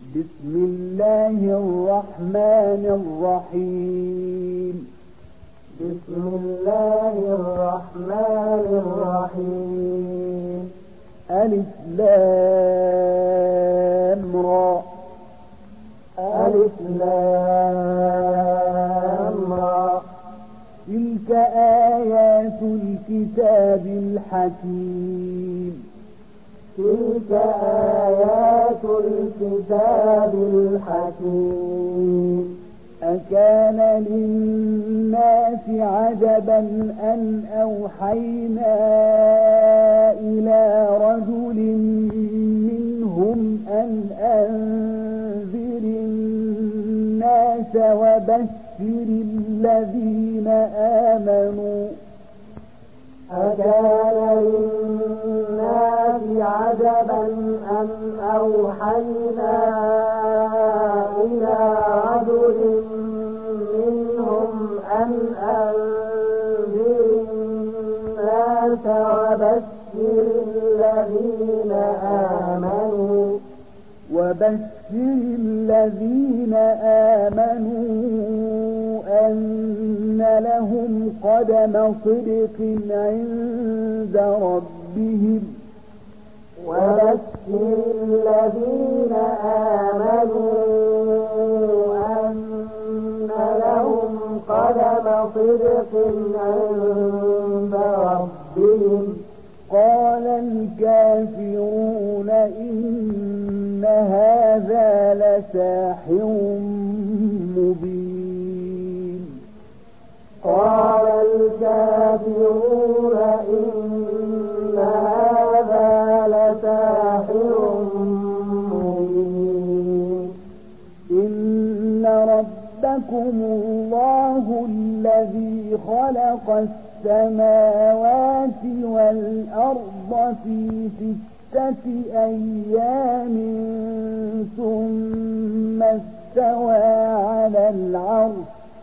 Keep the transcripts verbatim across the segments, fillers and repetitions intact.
بسم الله الرحمن الرحيم. بسم الله الرحمن الرحيم. ألف لام را. ألف لام را. تلك آيات الكتاب الحكيم. تلك آيات الكتاب الحكيم. أكان للناس عجبا أن أوحينا إلى رجل منهم أن أنذر الناس وبشر الذين آمنوا أكان للناس عجبا أن أوحينا إلى رجل منهم أن أنذر الناس وبشر الذين آمنوا وبشر الذين آمنوا أن لهم قدم صدق عند ربهم. وبشر الذين آمنوا أن لهم قدم صدق عند ربهم. قال الكافرون إن هذا لساحر مبين. قال الكافرون إن هذا لساحر مبين. إن ربكم الله الذي خلق السماوات والأرض في ستة أيام ثم استوى على العرش.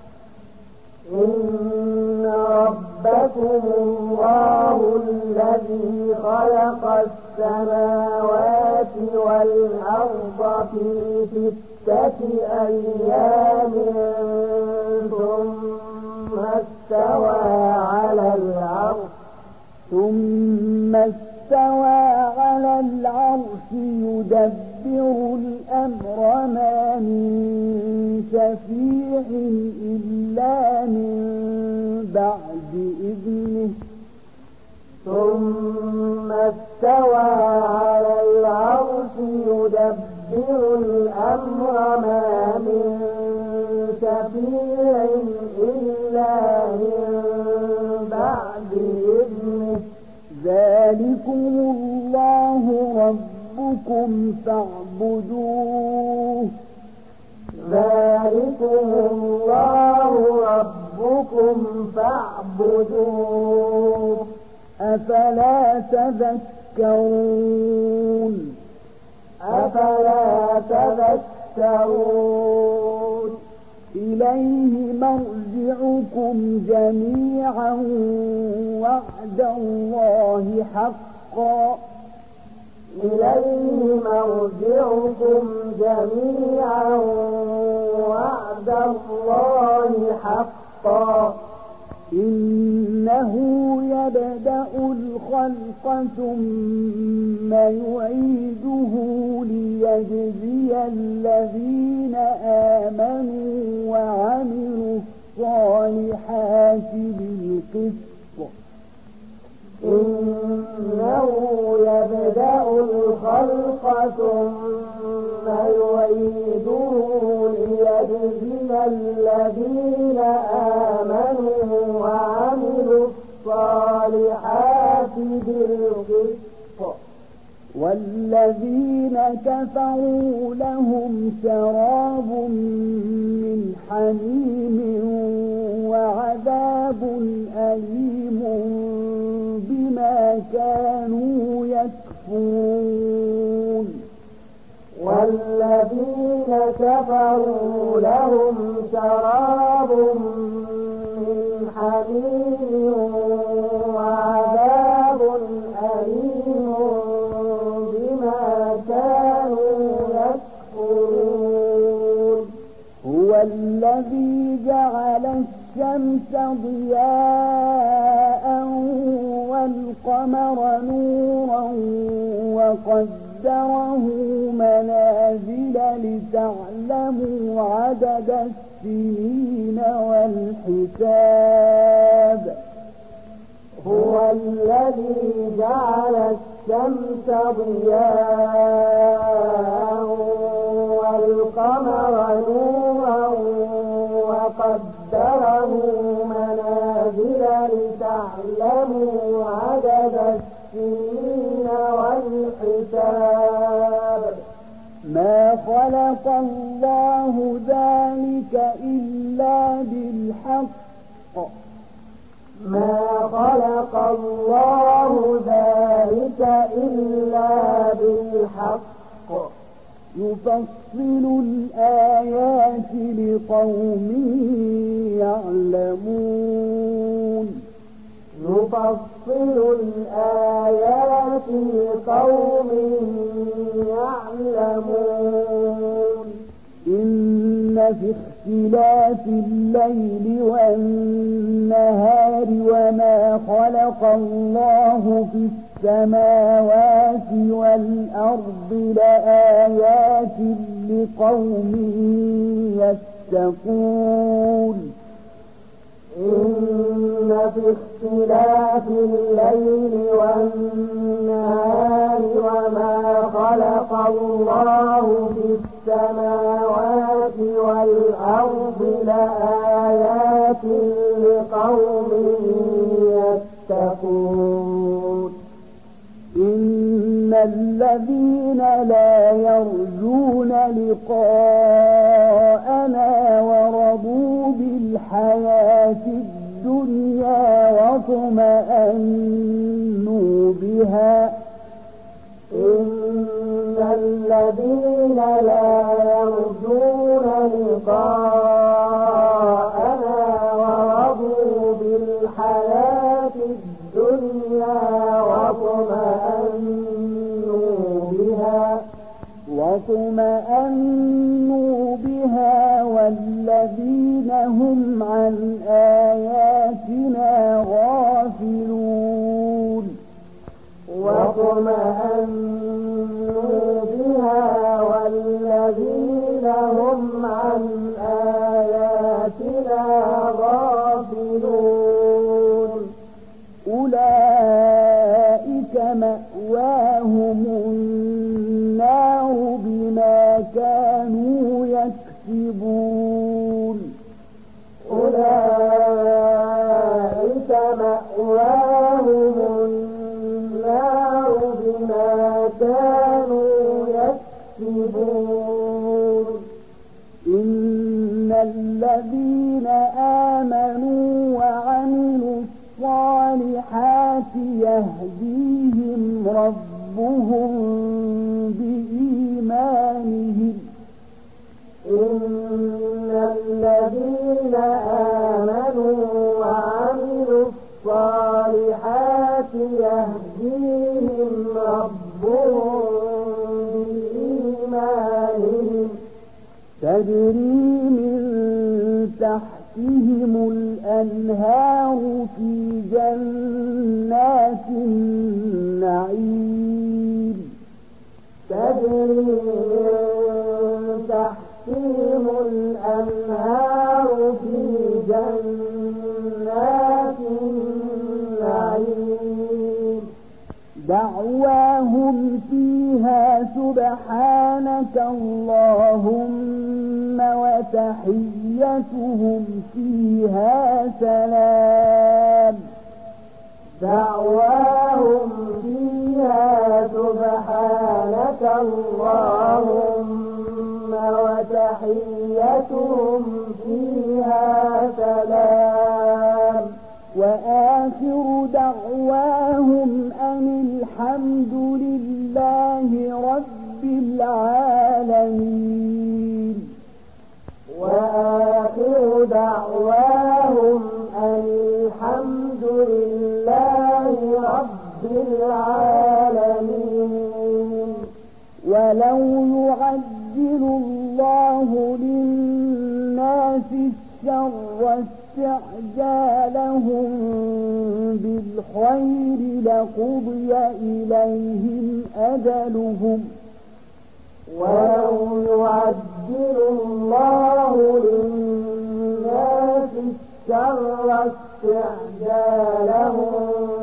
إن ربكم الله الذي خلق السماوات والأرض في ستة أيام ثم استوى على العرش ثم استوى على العرش يدبر الأمر ما من شفيع إلا من بعد إذنه. ثم استوى على العرش يدبر الأمر ما من شفيع إلا من بعد إذنه. ذلكم الله ربكم فاعبدوه. ذلكم الله ربكم فاعبدوه. أفلا تذكرون. أفلا تذكرون. إليه مرجعكم جميعا وعد الله حقا. إليه مرجعكم جميعا وعد الله حقا. إنه يبدأ الخلق ثم يعيده ليجزي الذين آمنوا وعملوا الصالحات بالقسط. إنه يبدأ الخلق ثم يعيده ليجزي الذين آمنوا وعملوا الصالحات بالقسط. والذين كفروا لهم شراب من حميم وعذاب أليم بما كانوا يكفرون. والذين كفروا لهم شراب من حميم وعذاب أليم بما كانوا يكفرون. الذي جعل الشمس ضياء والقمر نورا وقدره منازل لتعلموا عدد السنين والحساب. هو الذي جعل الشمس ضياء والقمر نورا وقدره منازل لتعلموا عدد السنين والحساب. ما خلق الله ذلك إلا بالحق ما خلق الله ذلك إلا بالحق يفصل الآيات لقوم يعلمون يفصل الآيات لقوم يعلمون. إن في اختلاف الليل والنهار وما خلق الله في السماوات والأرض لآيات لقوم يتقون. إن في اختلاف الليل والنهار وما خلق الله في السماوات والأرض لآيات لقوم يتقون. إن الذين لا يرجون لقاءنا ورضوا بالحياة الدنيا واطمأنوا بها إن الذين لا يرجون لقاءنا ورضوا بالحياة الدنيا واطمأنوا بها واطمأنوا بها والذين هم عن آياتنا غافلون. واطمأنوا بها والذين هم عن آياتنا غافلون. أولئك مأواهم النار بما كانوا يكسبون. أولئك مأواهم النار بما كانوا يكسبون. إن الذين آمنوا وعملوا الصالحات يهديهم ربهم بإيمانهم. إن الذين آمنوا وعملوا الصالحات يهديهم ربهم بإيمانهم. تجري من تحتهم الأنهار في جنات النعيم. تجري من تحتهم الأنهار في جنات النعيم. دعواهم فيها سبحانك اللهم وتحيتهم فيها سلام. دعواهم فيها سبحانك اللهم وتحيتهم فيها سلام. وآخر دعواهم أن الحمد لله رب العالمين. وآخر دعواهم أن الحمد لله رب العالمين. ولو يعجل الله الله للناس الشر استعجالهم بالخير لقضي إليهم أجلهم ولو يعجل الله للناس الشر استعجالهم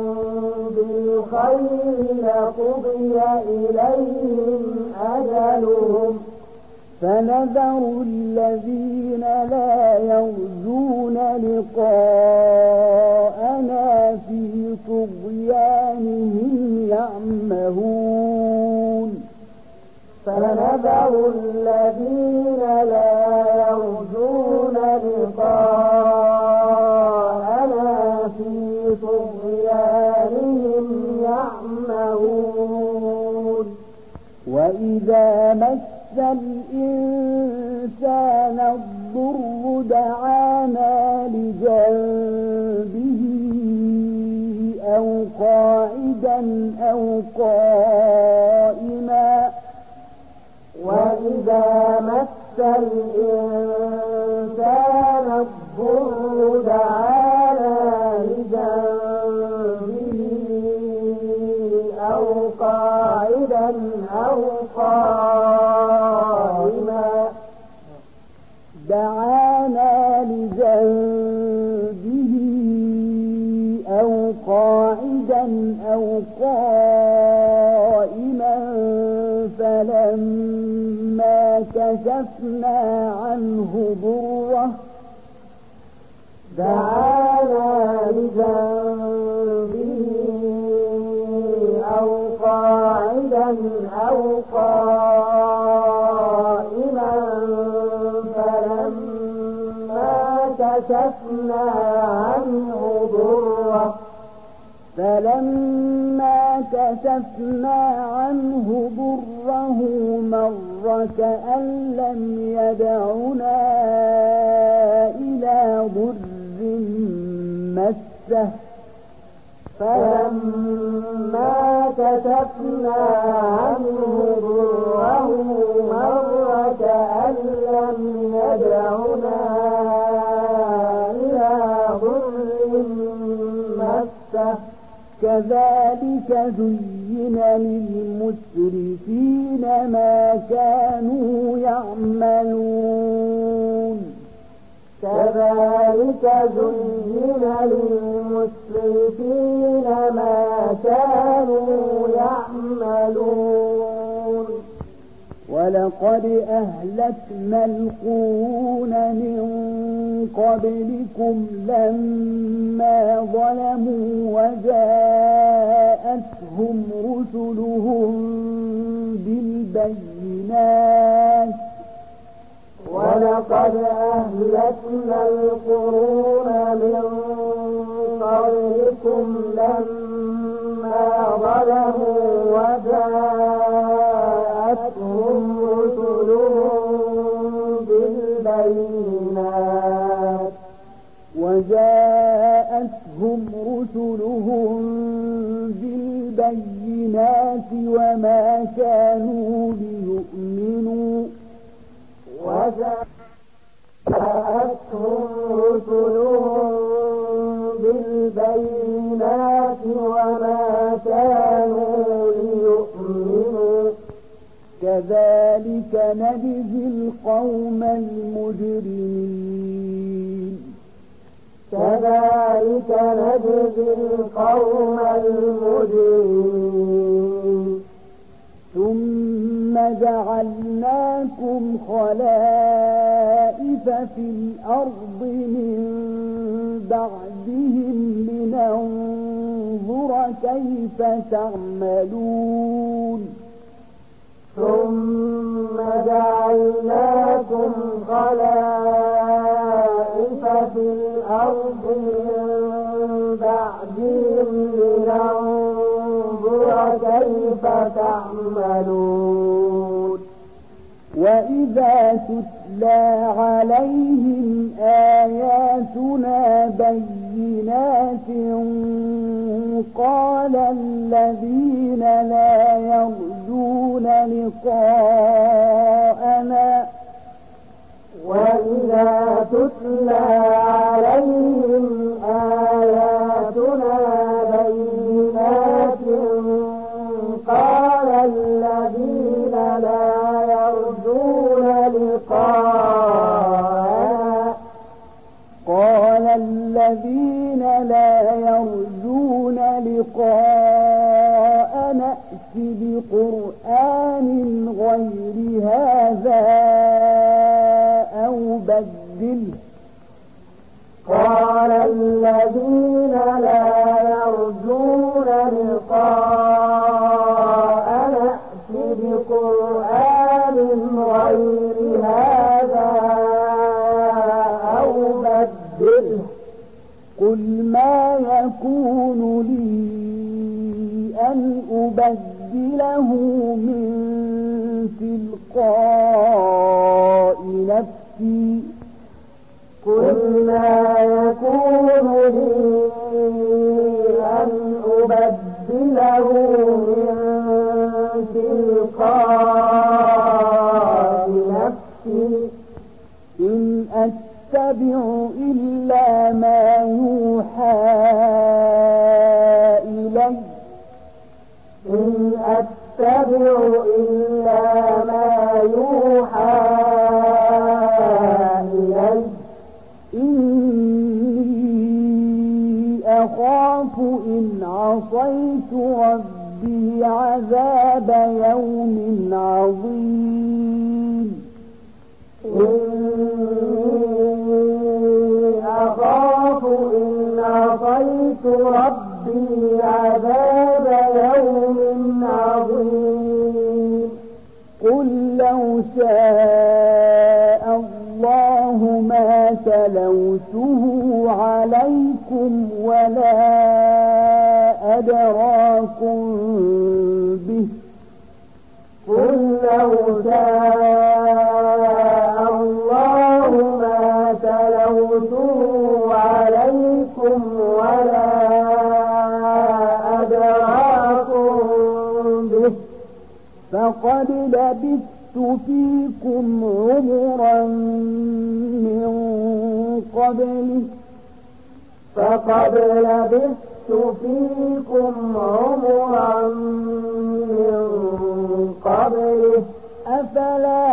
بالخير لقضي إليهم أجلهم فنذر الذين لا يرجون لقاءنا في طغيانهم يعمهون فنذر الذين لا يرجون لقاءنا في طغيانهم يعمهون وإذا مس الإنسان الضر دعانا لجنبه أو قاعدا أو قائما وإذا مس الإنسان الضر دعانا لجنبه أو قاعدا أو قائما دعانا لجنبه أو قاعدا أو قائما فلما كشفنا عنه ضره دعانا لجنبه أو قاعدا أو قائما فلما كشفنا عنه ضره فلما كشفنا عنه ضره مر كأن لم يدعنا إلى ضر مسه فلما كشفنا عنه ضره مر كأن لم يدعنا إلى ضر مسه كذلك زين للمسرفين ما كانوا يعملون كذلك زين للمسرفين ما كانوا يعملون ولقد أهلكنا القرون من قبلكم لما ظلموا وجاءتهم رسلهم بالبينات ولقد أهلكنا القرون من قبلكم لما ظلموا وجاءتهم رسلهم بالبينات وجاءتهم رسلهم بالبينات وما كانوا ليؤمنوا وجاءتهم رسلهم بالبينات وما كانوا ليؤمنوا كذلك نجزي القوم المجرمين كذلك نجزي القوم المجرمين ثم جعلناكم خلائف في الأرض من بعدهم لننظر كيف تعملون ثم جعلناكم خلائف في الأرض من بعدهم لننظر كيف تعملون وإذا تتلى عليهم آياتنا بينات قال الذين لا يرجون لقاءنا وإذا تتلى عليهم آياتنا بينات قال الذين لا يرجون لقاءنا قال الذين لا يرجون لقاءنا ائت بقرآن غير هذا أو بدله قال الذين لا يرجون لقاءنا ائت بقرآن غير هذا أو بدله قل ما يكون لي أن أبدله من تلقاء نفسي قل ما يكون لي أن أبدله من تلقاء نفسي إن أتبع إلا ما يوحى إلي إن أتبع إلا ما يوحى إلي إني أخاف إن عصيت ربي عذاب يوم عظيم إني أخاف إن عصيت ربي عذاب يوم عظيم قل لو شاء الله ما تلوته عليكم ولا أدراكم به قل لو شاء الله ما تلوته عليكم ولا أدراكم به فقد لبثت فيكم عمرا من قبله فقد لبثت فيكم عمرا من قبله أفلا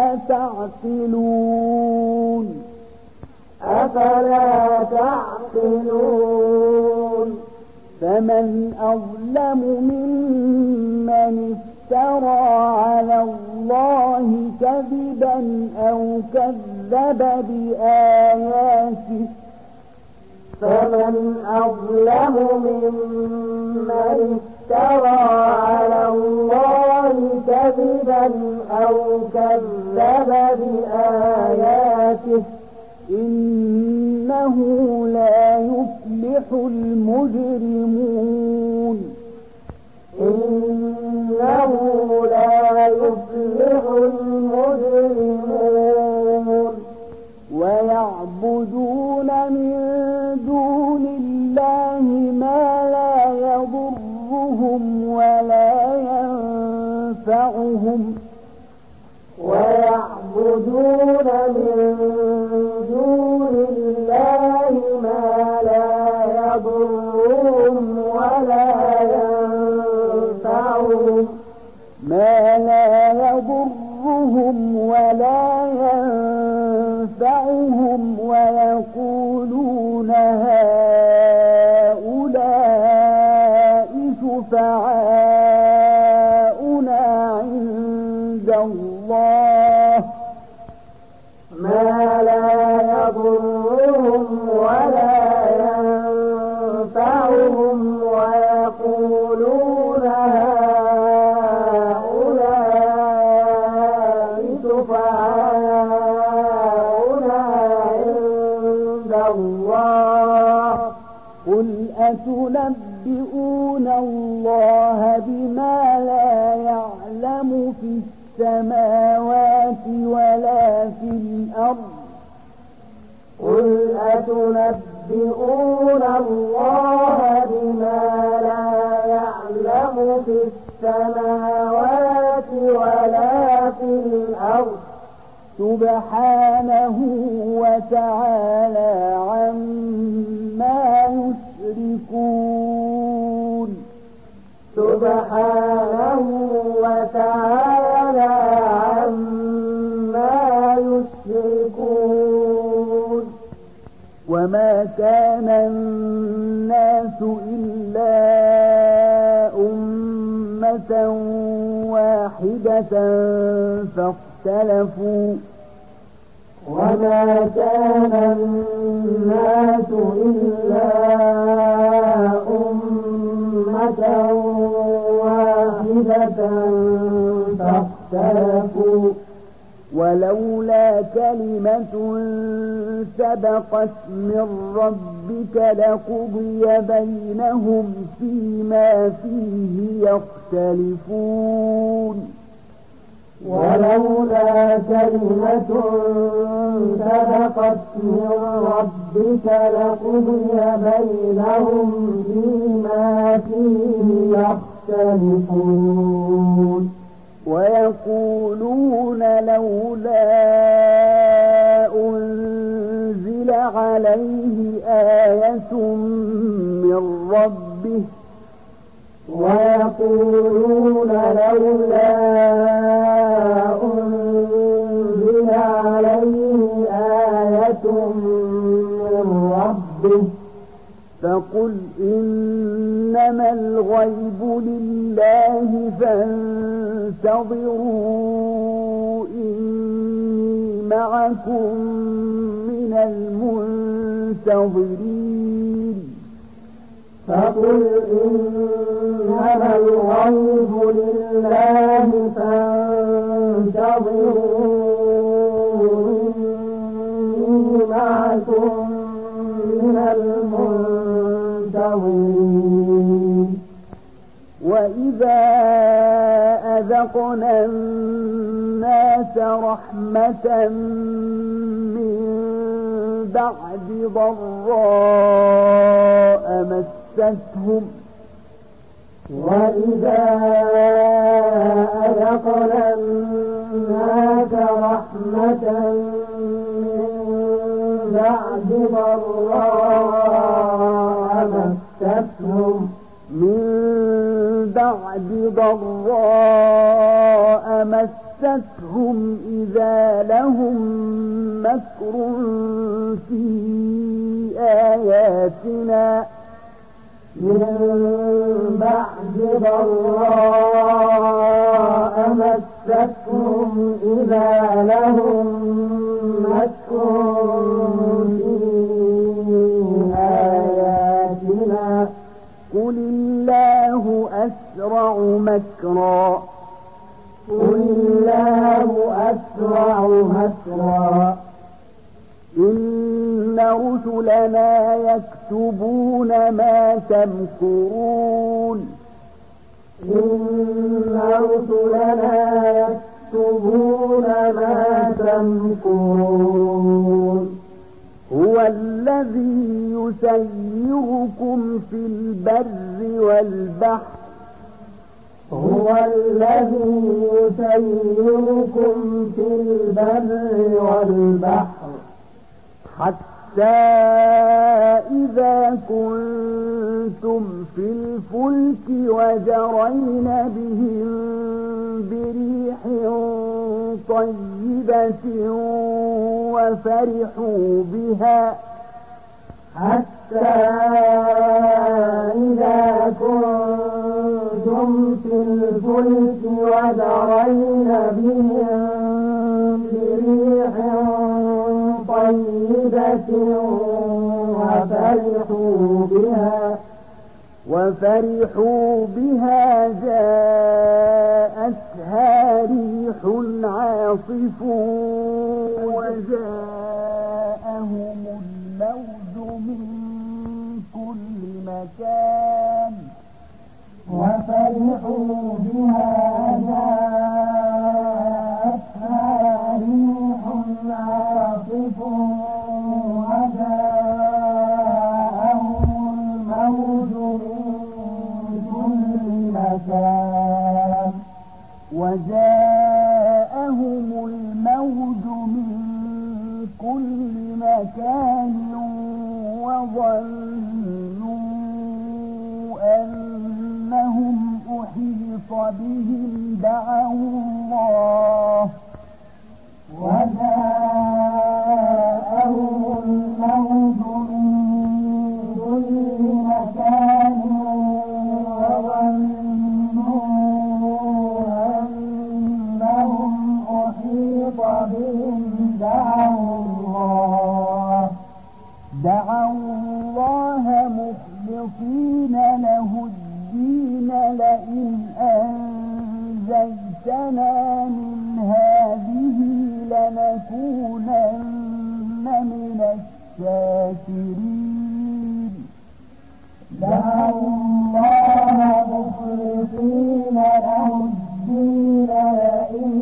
تعقلون أفلا تعقلون فمن أظلم ممن افترى على الله كذبا أو كذب بآياته فمن أظلم ممن افترى على الله كذبا أو كذب بآياته إنه لا يفلح المجرمون إنه لا يفلح المجرمون ويعبدون من دون الله ما لا يضرهم ولا ينفعهم ويعبدون من دون الله ما لا يضرهم ولا ينفعهم ما لا يضرهم ولا ينفعهم ويقولون هؤلاء شفعاؤنا عند الله ما لا يضرهم ولا ينفعهم ويقولون هؤلاء شفعاؤنا عند الله قل أتنبئون الله بما لا يعلم في السماوات ولا في الأرض قل أتنبئون الله بما لا يعلم في السماوات ولا في الأرض سبحانه وتعالى عما يشركون سبحانه وتعالى عما يشركون وما كان الناس إلا أمة واحدة فاختلفوا وما كان الناس إلا أمة واحدة فاختلفوا ولولا كلمة سبقت من ربك لقضي بينهم فيما فيه يختلفون ولولا كلمة سبقت من ربك لقضي بينهم فيما فيه يختلفون ويقولون لولا أنزل عليه آية من ربه ويقولون لولا أنزل عليه آية من ربه فقل إنما الغيب لله فانتظروا إني معكم من المنتظرين فقل إنما الغيب لله فانتظروا إني معكم من المنتظرين وإذا أذقنا الناس رحمة من بعد ضراء مستهم وإذا أذقنا الناس رحمة من بعد ضراء مستهم من بعد ضراء مستهم إذا لهم مكر في آياتنا من بعد ضراء مستهم إذا لهم مكر في آياتنا قل الله أسرع مكرا قل الله أسرع مكرا إن رسلنا يكتبون ما تمكرون إن رسلنا يكتبون ما تمكرون هو الذي يسيركم في البر والبحر هو الذي يسيركم في البر والبحر حتى إذا كنتم في الفلك وجرين بهم بريح طيبة وفرحوا بها حتى إذا كنتم في الفلك وجرين بهم بريح طيبة وفرحوا بها وفرحوا بها جاءتها ريح عاصف وجاءهم الموج من كل مكان وفرحوا بها جاءتها ريح عاصف وجاءهم الموج من كل مكان وجاءهم الموج من كل مكان وظنوا أنهم أحيط بهم دعوا الله وجاءهم الموت من كل مكان وظنوا أنهم أحيط بهم دعوا الله دعوا الله مخلصين له الدين لئن أنجيتنا من هذه لنكونن من الشاكرين دعوا الله مخلصين له الدين لئن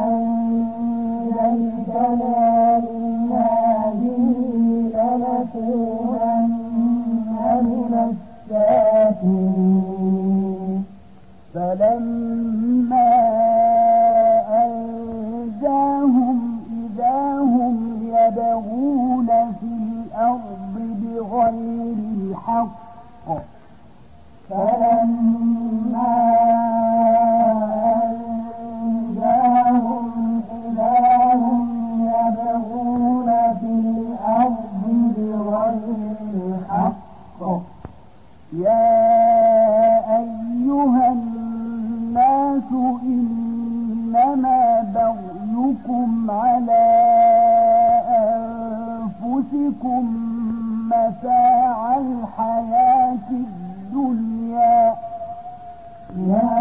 أنجيتنا من هذه لنكونن من الشاكرين فلما أنجاهم إذا هم يبغون في الأرض بغير الحق فلما أنجاهم إذا هم يبغون في الأرض بغير الحق يا أيها الناس إنما بغيكم على أنفسكم متاع الحياة الدنيا يا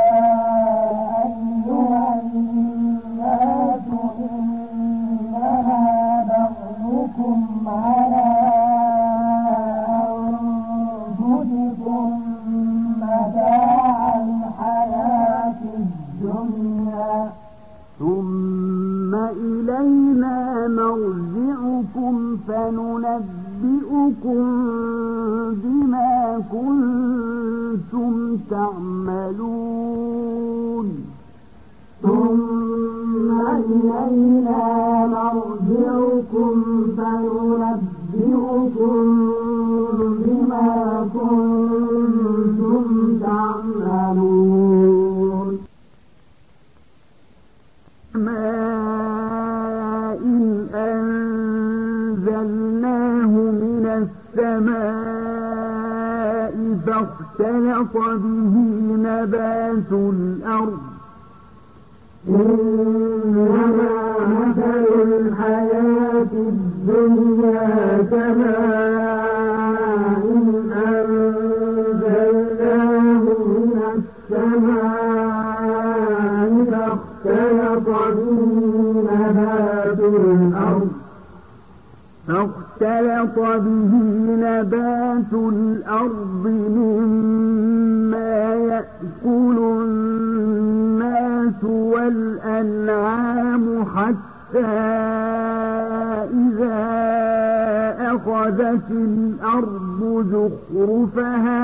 أيها الناس إنما بغيكم على أنفسكم متاع الحياة الدنيا ثم إلينا مرجعكم فننبئكم بما كنتم تعملون ثم إلينا مرجعكم فننبئكم بما كنتم تعملون ماء أنزلناه من السماء فاختلط به نبات الأرض إنما مثل الحياة الدنيا كماء أنزلناه من السماء فاختلط به نبات الأرض فاختلط به نبات الأرض مما يأكل الناس والأنعام حتى إذا أخذت الأرض زخرفها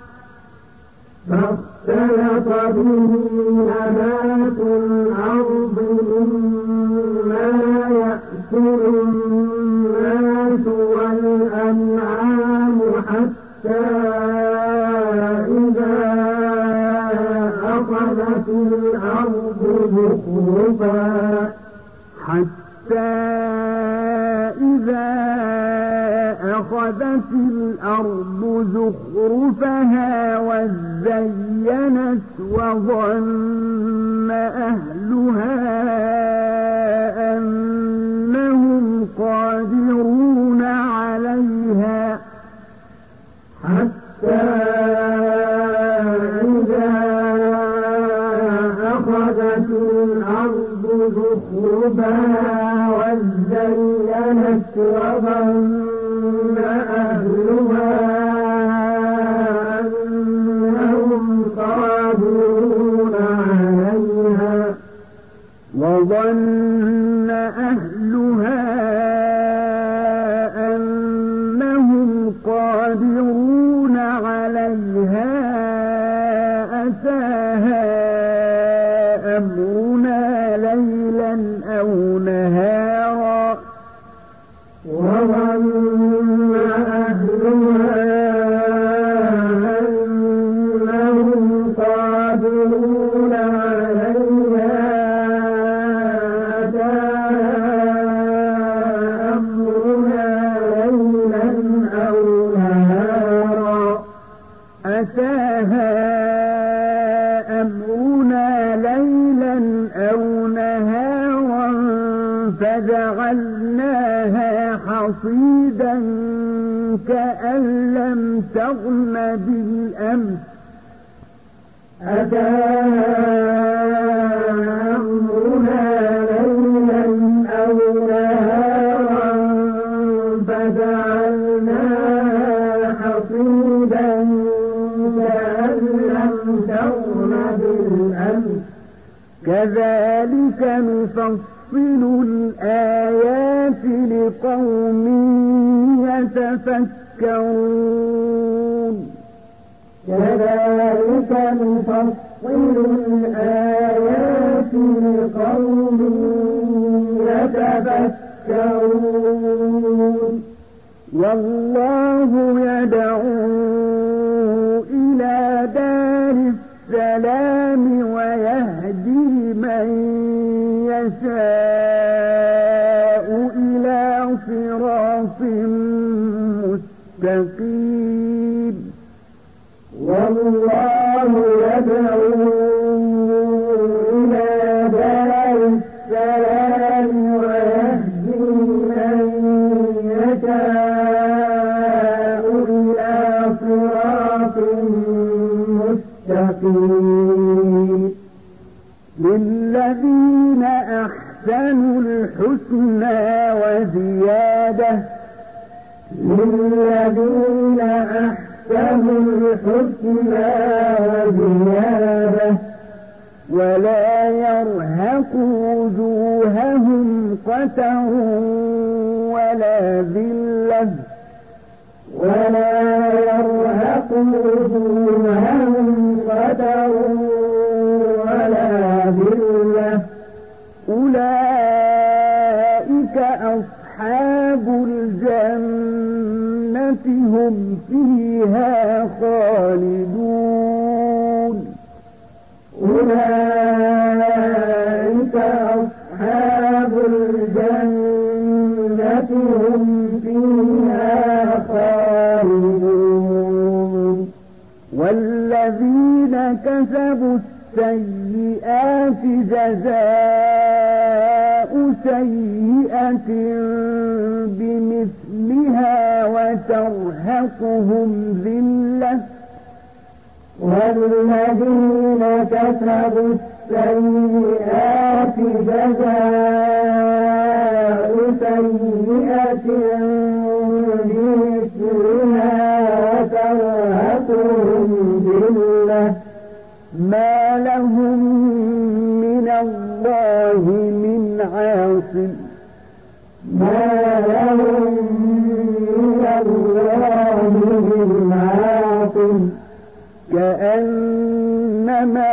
فاختلط به نبات الأرض مما يأكل الناس والأنعام حتى إذا أخذت الأرض زخرفها حتى إذا أخذت الأرض زخرفها وزينت وظن أهلها أنهم قادرون عليها حتى إذا أخذت الأرض زخرفها وزينت وظن أهلها أنهم قادرون عليها وظن أهلها أنهم قادرون عليها أتاها أمرنا ليلا أو نهارا فجعلناها حصيدا كأن لم تغن بالأمس أتاها أمرنا ليلا أو نهارا فجعلناها حصيدا كأن لم تغن بالأمس كذلك نفصل الآيات لقوم يتفكرون كذلك نفصل الآيات لقوم يتفكرون والله يدعو إلى دار السلام ويهدي من يشاء إلى صراط مستقيم والله يدعو إلى دار السلام ويهدي من يشاء إلى صراط مستقيم للذين أحسنوا الحسنى وزيادة للذين أحسنوا الحسنى وزيادة ولا يرهق وجوههم قتر ولا ذلة ولا يرهق وجوههم قتر ولا ذلة أولئك أصحاب الجنة هم فيها خالدون أولئك أصحاب الجنة هم فيها خالدون والذين كسبوا السيئات جزاء سيئة بمثلها وترهقهم ذلة والذين كسبوا السيئات جزاء سيئة بمثلها وترهقهم ذلة ما لهم من الله من عاصم ما لهم من الله من عاصم كأنما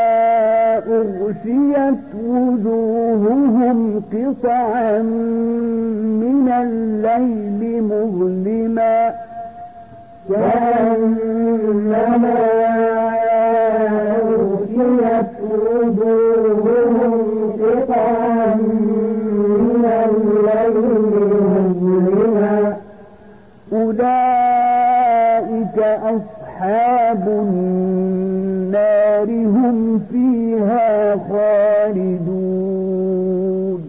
أغشيت وجوههم قطعا من الليل مظلما كأنما أغشيت وجوههم قطعا من الليل مظلما أولئك أصحاب النار هم فيها خالدون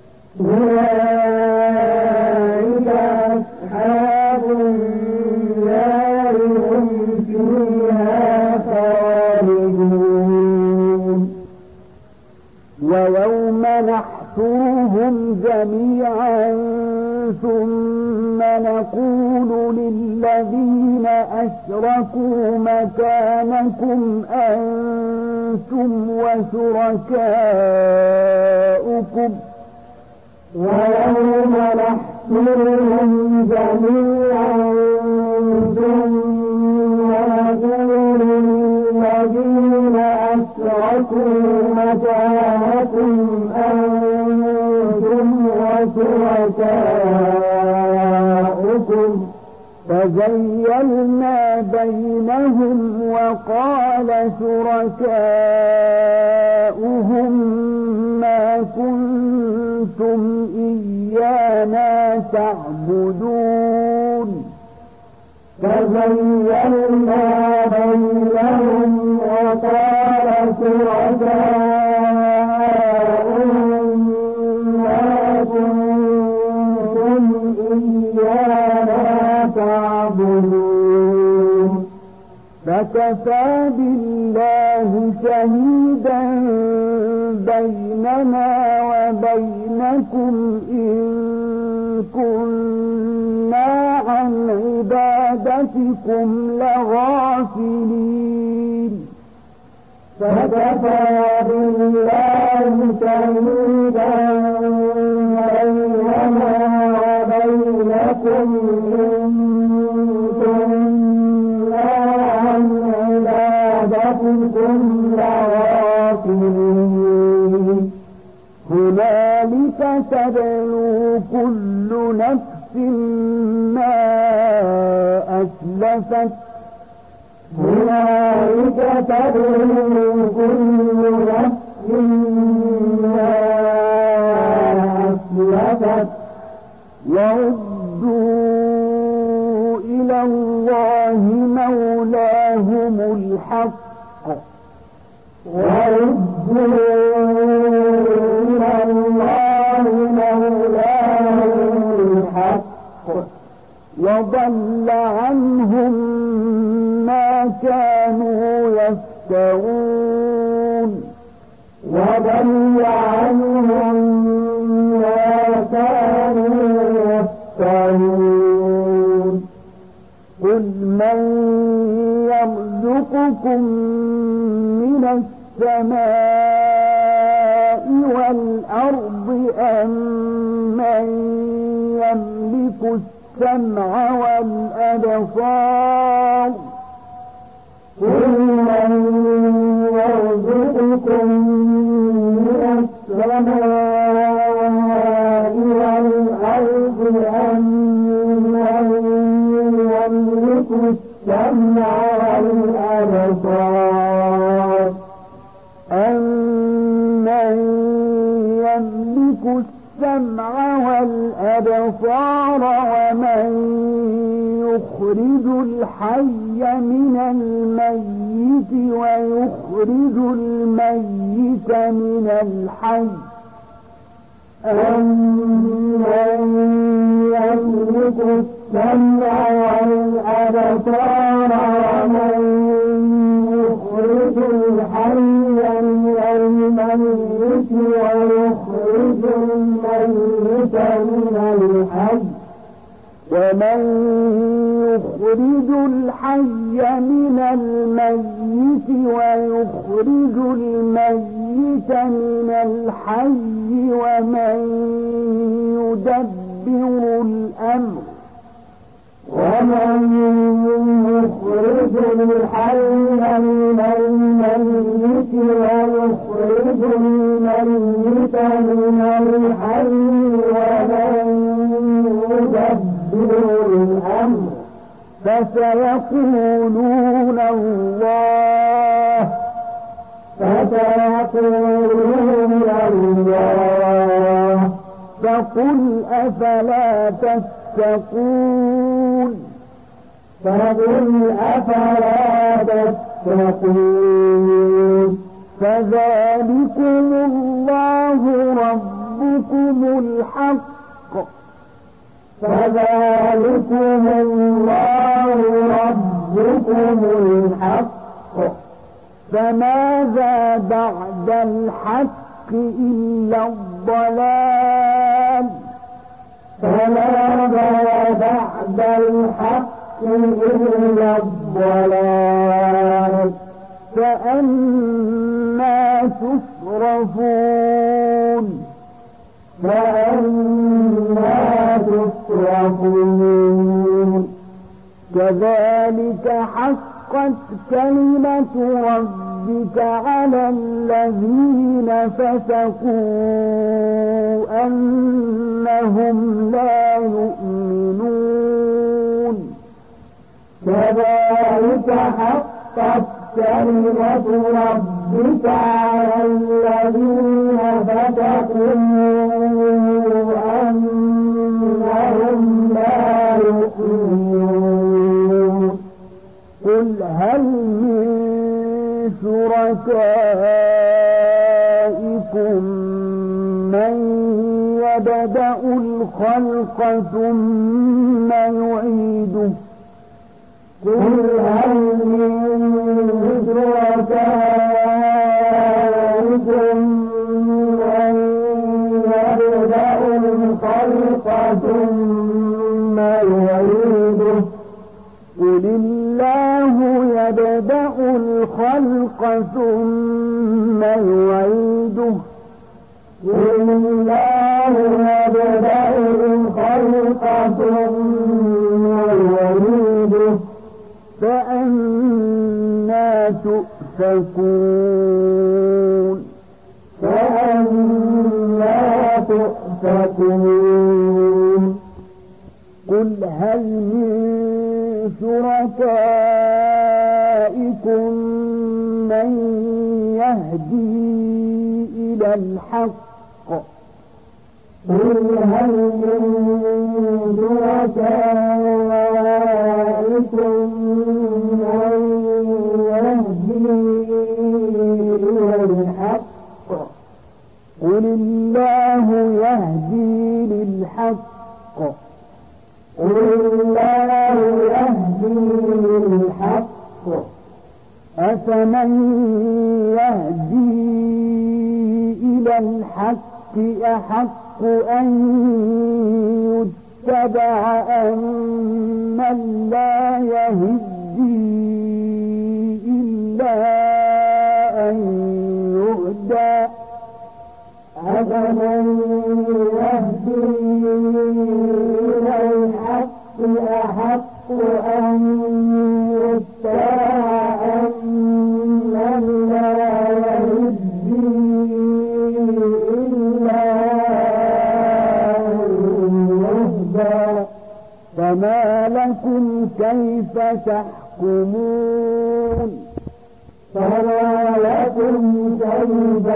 أولئك أصحاب النار هم فيها خالدون ويوم نحشرهم جميعا ثم نقول للذين أشركوا مكانكم أنتم وشركاؤكم ويوم نحشرهم جميعا ثم نقول للذين أشركوا مكانكم أنتم وشركاؤكم فزيلنا بينهم وقال شركاؤهم ما كنتم إيانا تعبدون فزيلنا بينهم وقال شركاؤهم ما كنتم كفى بالله شهيدا بيننا وبينكم إن كنا عن عبادتكم لغافلين فكفى بالله شهيدا بيننا وبينكم إن كنا عن عبادتكم لغافلين هنالك تبلو كل نفس ما أسلفت هنالك تبلو كل نفس ما أسلفت وردوا إلى الله مولاهم الحق وردوا إلى الله مولاهم الحق وضل عنهم ما كانوا يفترون وضل عنهم ما كانوا يفترون قل من يرزقكم من السماء والأرض أم من يملك السمع والأبصار قل من يرزقكم من السماء والأرض أم من يملك السمع والأبصار أمن يملك السمع والأبصار ومن يخرج الحي من الميت ويخرج الميت من الحي أمن يملك السمع والأبصار ومن يخرج الحي من الميت ويخرج الميت من الحي ومن يخرج الحي من الميت ويخرج الميت من الحي ومن يدبر الأمر ومن يخرج الحي من الميت ويخرج الميت من الحي ومن يدبر الأمر فسيقولون الله فسيقولون الله فقل أفلا تتقون فقل أفلا تتقون فذلكم الله ربكم الحق فذلكم الله ربكم الحق فماذا بعد الحق إلا الضلال فماذا بعد الحق إلا الضلال فأنا تصرفون فأنا تصرفون كذلك حقت كلمة ربك على الذين فسقوا أنهم لا يؤمنون كذلك حقت كلمة ربك على الذين فسقوا أنهم لا يؤمنون قل هل من شركائكم من يبدأ الخلق ثم يعيده قل هل من شركائكم من يبدأ الخلق ثم يعيده قل الله يبدأ الخلق ثم يعيده قل الله يبدأ الخلق ثم يعيده فأنى تؤفكون فأنى تؤفكون قل هل من شركائكم من يهدي إلى الحق قل هل من شركائكم من يهدي إلى الحق قل الله يهدي للحق قل الله يهدي للحق أفمن يهدي إلى الحق أحق أن يتبع أم من لا يهدي إلا أن يهدى أفمن يهدي إلى الحق أحق أن يتبع أم من لا يهدي إلا أن يهدى فما لكم كيف تحكمون فما لكم كيف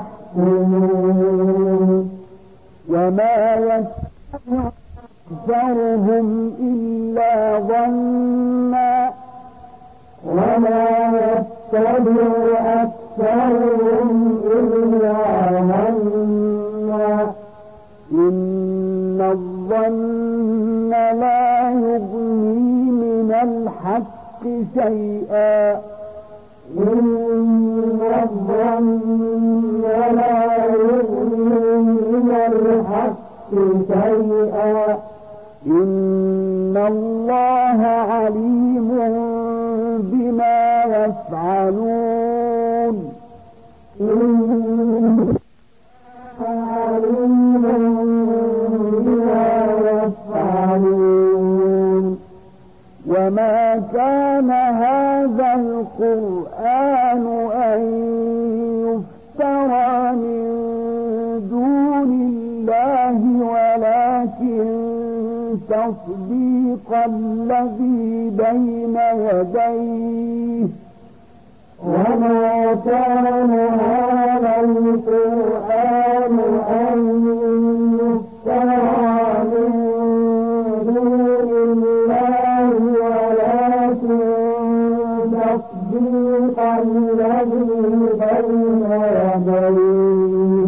تحكمون وما يتبع أكثرهم إلا ظنا وما يتبع أكثرهم إلا ظنا إن الظن لا يغني من الحق شيئا إن الظن لا يغني من الحق شيئا إن الله عليم بما يفعلون إن عليم بما يفعلون وما كان هذا القرآن أن يفترى من دون الله ولكن تصديق الذي بين يديه وما كان هذا القرآن أن يفترى من دون الله ولكن تصديق الذي بين يديه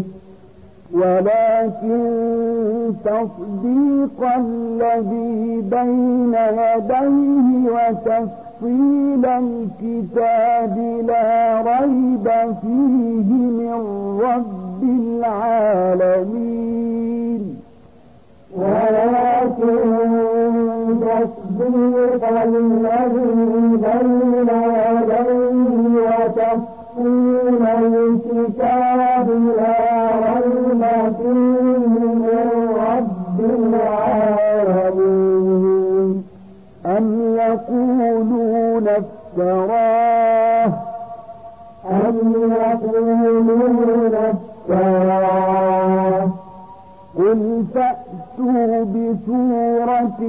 ولكن تصديق الذي بين يديه وتفصيل الكتاب لا ريب فيه من رب العالمين ولكن تصديق الذي بين يديه وتفصيل الكتاب لا ريب فيه من رب العالمين أم يقولون افتراه أم يقولون افتراه قل فأتوا بسورة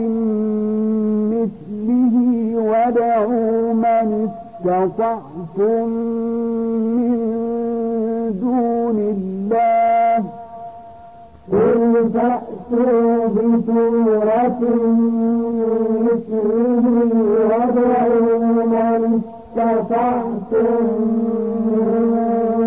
مثله وادعوا من استطعتم من دون الله قل فأتوا بسورة مثله وادعوا من استطعتم من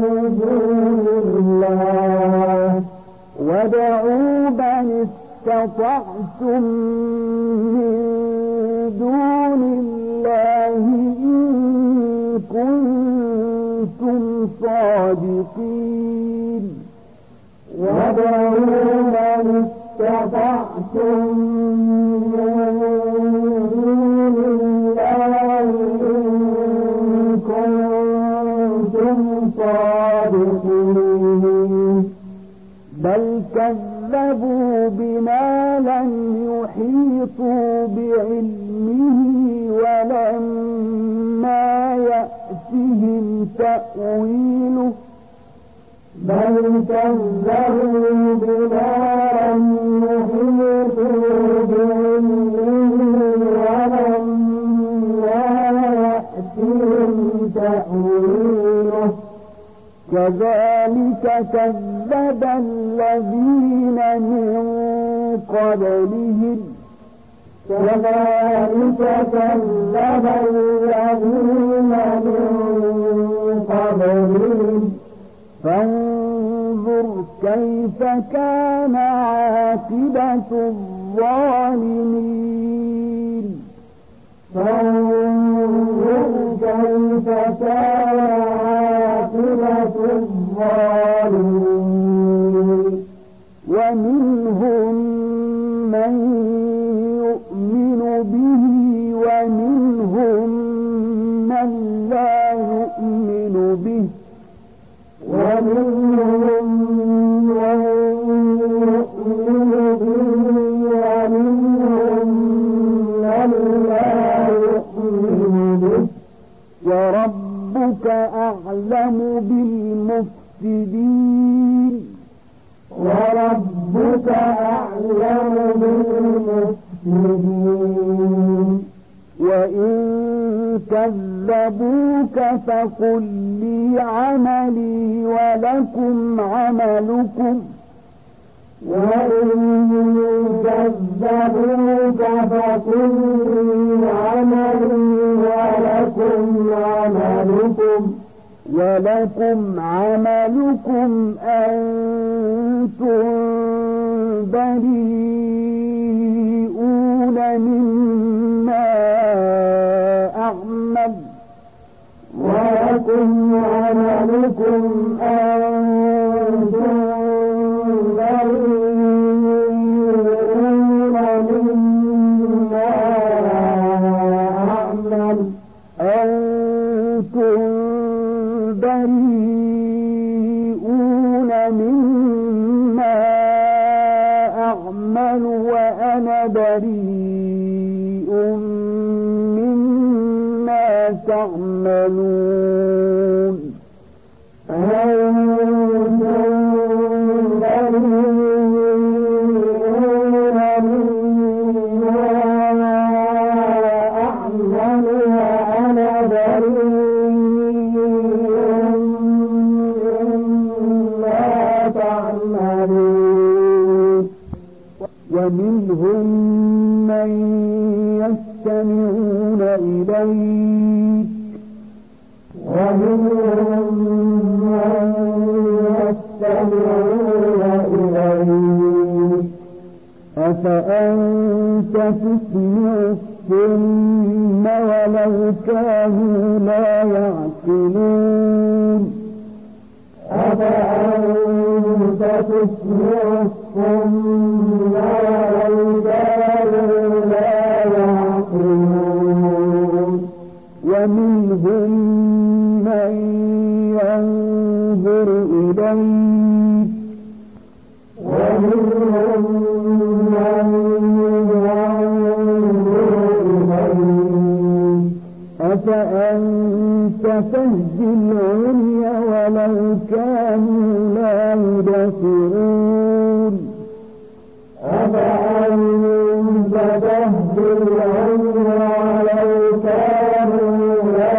دون الله وادعوا من استطعتم استطعتم من دون الله إن كنتم صادقين وادعوا من استطعتم من دون الله إن كنتم صادقين بل كذبوا بما لم يحيطوا بعلمه ولما يأتهم تأويله بل كذبوا بما لم يحيطوا بعلمه ولما يأتهم تأويله كذلك كذب الذين من قبلهم كذلك كذب الذين من قبلهم فانظر كيف كان عاقبة الظالمين فانظر كيف كان عاقبة الظالمين ومنهم من يؤمن به ومنهم من لا يؤمن به ومنهم من يؤمن به ومنهم من لا يؤمن به وربك أعلم بالمفسدين وربك أعلم بالمفسدين وإن كذبوك فقل لي عملي ولكم عملكم وإن كذبوك فقل لي عملي ولكم عملكم ولكم عملكم أنتم بريئون مما أعمل ولكم عملكم أنتم بريئون مما أعمل أنتم بريئون مما أعمل وأنا بريء مما تعملون أنتم بريئون مما أعمل وأنا بريء ومنهم من يستمعون إليك ومنهم من يستمعون إليك أفأنت تسمع الصم ولو كانوا لا يعقلون أفأنت تسمع الصم ولو كانوا لا يعقلون ومنهم من ينظر إليك ومنهم من ينظر إليك أفأنت تهدي العمي ولو كانوا لا يبصرون أفأنت تهدي العمي ولو كانوا لا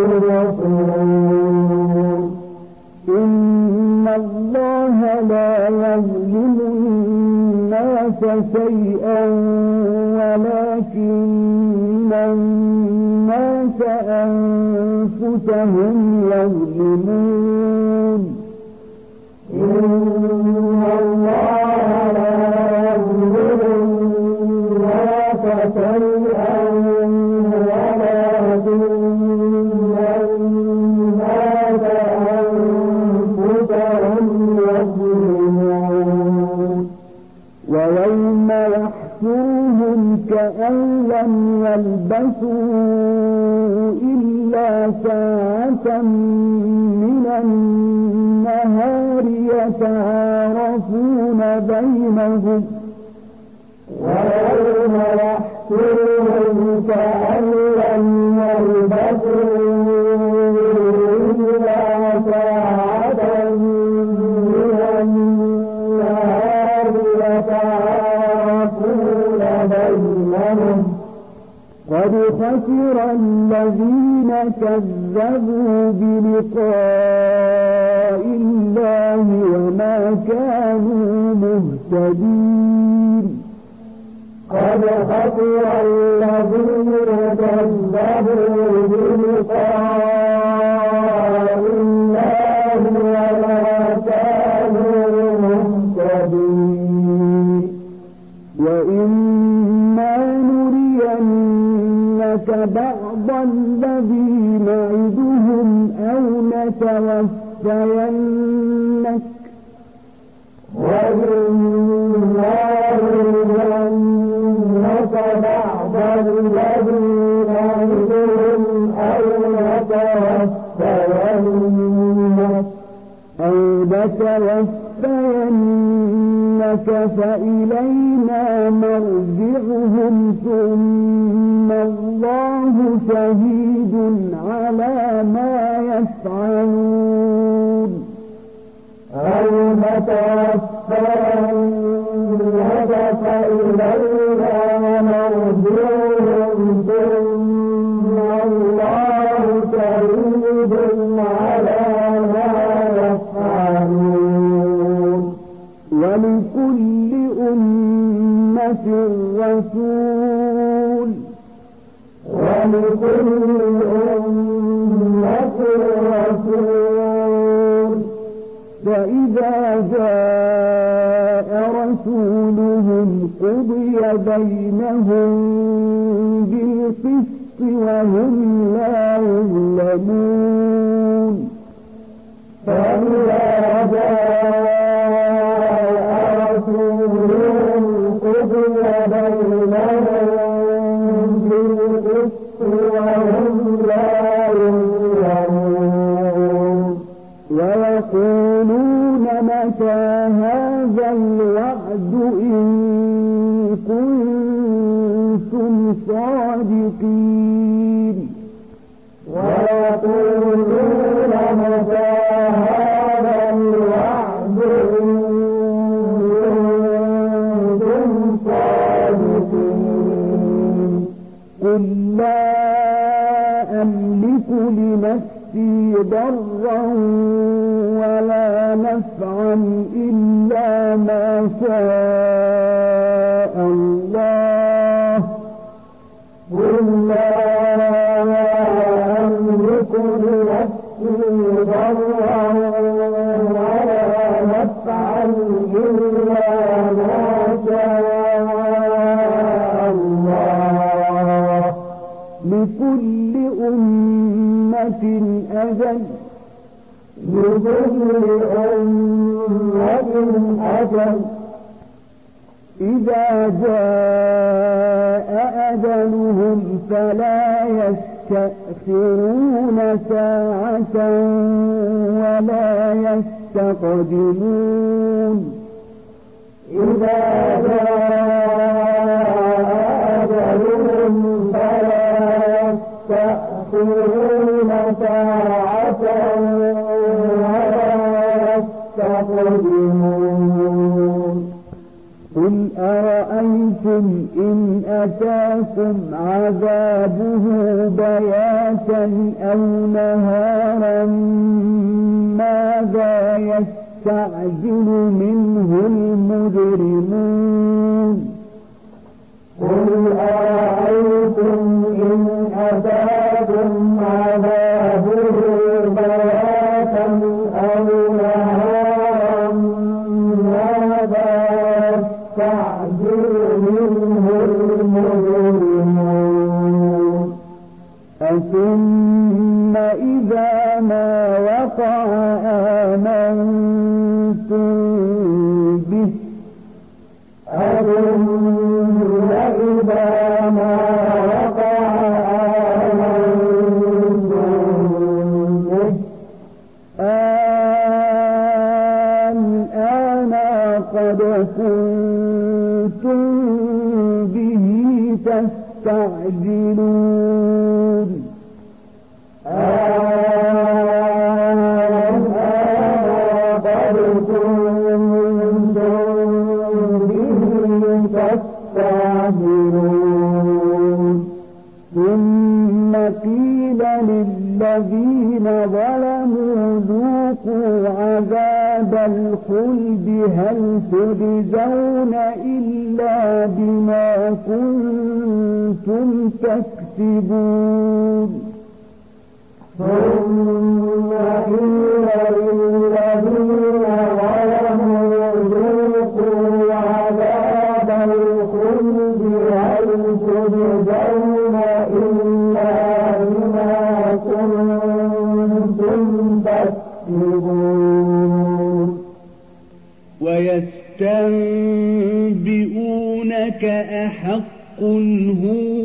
يبصرون إن الله لا يظلم الناس شيئا ولكن الناس أنفسهم يظلمون إن الله لا يظلم شيئا ولكن الناس أنفسهم يظلمون ويوم يحشرهم كأن لم يلبثوا إلا ساعة من النهار يتعارفون بينهم ويوم يحشرهم كأن لم يلبثوا إلا ساعة من النهار يتعارفون بينهم قد خسر الذين كذبوا بلقاء الله وما كانوا مهتدين قد خسر الذين كذبوا بلقاء الله وما كانوا مهتدين وإما نرينك بعض الذي نعدهم أو نتوفينك وإما نرينك بعض الذي نعدهم أو نتوفينك أو نتوفينك فإلينا مرجعهم ثم الله شهيد على ما يفعلون أو نتوفينك فإلينا مرجعهم ثم الله شهيد على ما يفعلون ولكل أمة رسول ولكل أمة رسول فإذا جاء رسولهم قضي بينهم بالقسط وهم لا يظلمون فإذا جاء رسولهم قضي بينهم بالقسط وهم لا يظلمون ويقولون متى هذا الوعد إن كنتم صادقين ويقولون متى هذا الوعد إن كنتم صادقين قل لا أملك لنفسي ضرا ولا نفعا إلا ما شاء الله قل لا أملك لنفسي ضرا ولا نفعا إلا ما شاء الله لكل أمة أجل لكل أمة أجل إذا جاء أجلهم فلا يستأخرون ساعة ولا يستقدمون إذا جاء أجلهم فلا يستأخرون ساعة ولا يستقدمون قل أرأيتم إن أتاكم عذابه بياتا أو نهارا ماذا يستعجل منه المجرمون قل أرأيتم إن أتاكم عذابه بياتا أو نهارا ماذا يستعجل منه المجرمون تستعجلون ثم قيل للذين ظلموا ذوقوا عذاب الخلد هل تجزون إلا بما كنتم تكسبون ثم قيل للذين ظلموا ذوقوا عذاب الخلد هل تجزون إلا بما كنتم تكسبون ويستنبئونك أحق هو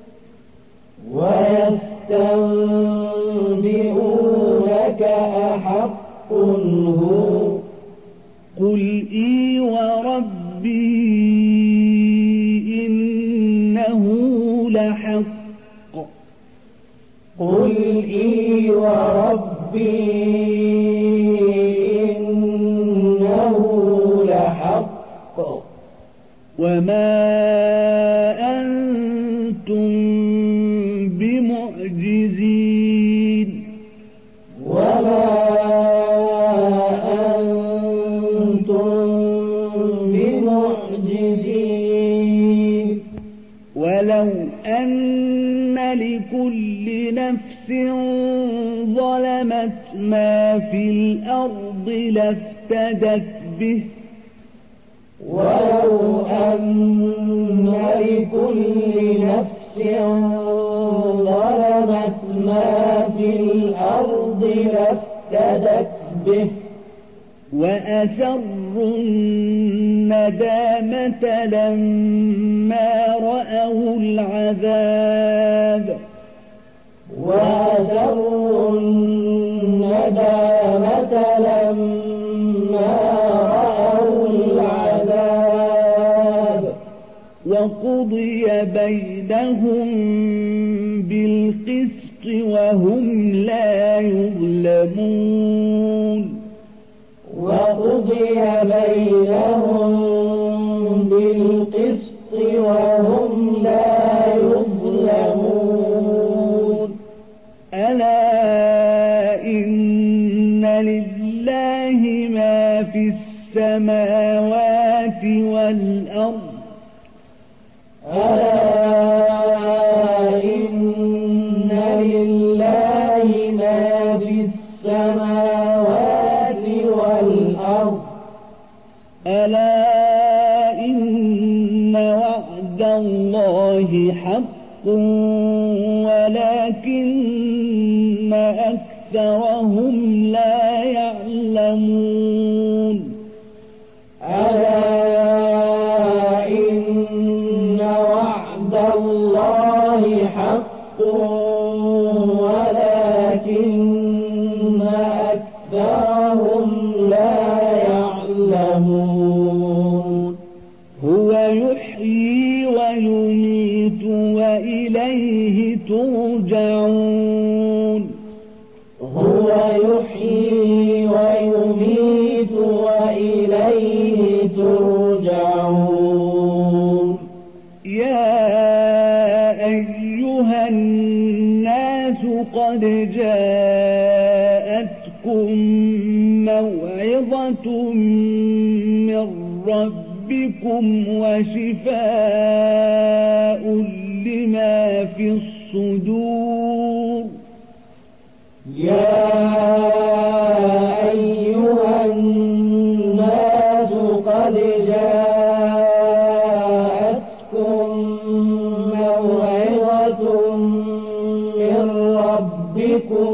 ويستنبئونك أحق هو قل إي وربي إنه لحق قل إي وربي إنه لحق وما أنتم بمعجزين وما أنتم بمعجزين ولو أن لكل نفس ظلمت ما في الأرض لافتدت به ولو أن لكل نفس ظلمت ما في الأرض لافتدت به وأسروا الندامة لما رأوا العذاب وأسروا الندامة لما رأوا العذاب وقضي بينهم بالقسط وهم لا يظلمون وقضي بينهم بالقسط وهم لا يظلمون ألا إن لله ما في السماوات والأرض ألا إن لله ما في السماوات والأرض ألا إن وعد الله حق ولكن أكثرهم لا يعلمون ألا إن وعد الله حق ولكن أكثرهم لا يعلمون هو يحيي ويميت وإليه ترجعون هو يحيي ويميت وإليه ترجعون يا أيها الناس قد جاءتكم موعظة من ربكم وشفاء لما في الصدور يا أيها الناس قد جاءتكم موعظة من ربكم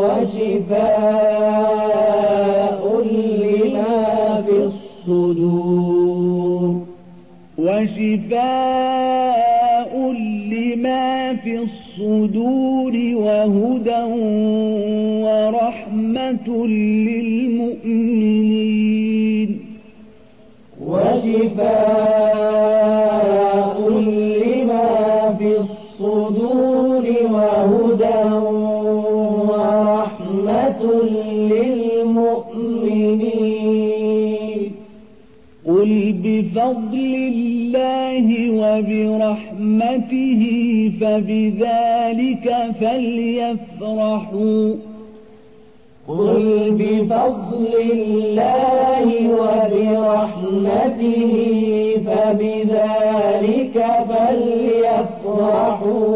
وشفاء لما في الصدور وشفاء لما في الصدور وهدى ورحمة للمؤمنين وشفاء لما وبرحمته فبذلك فليفرحوا قل بفضل الله وبرحمته فبذلك فليفرحوا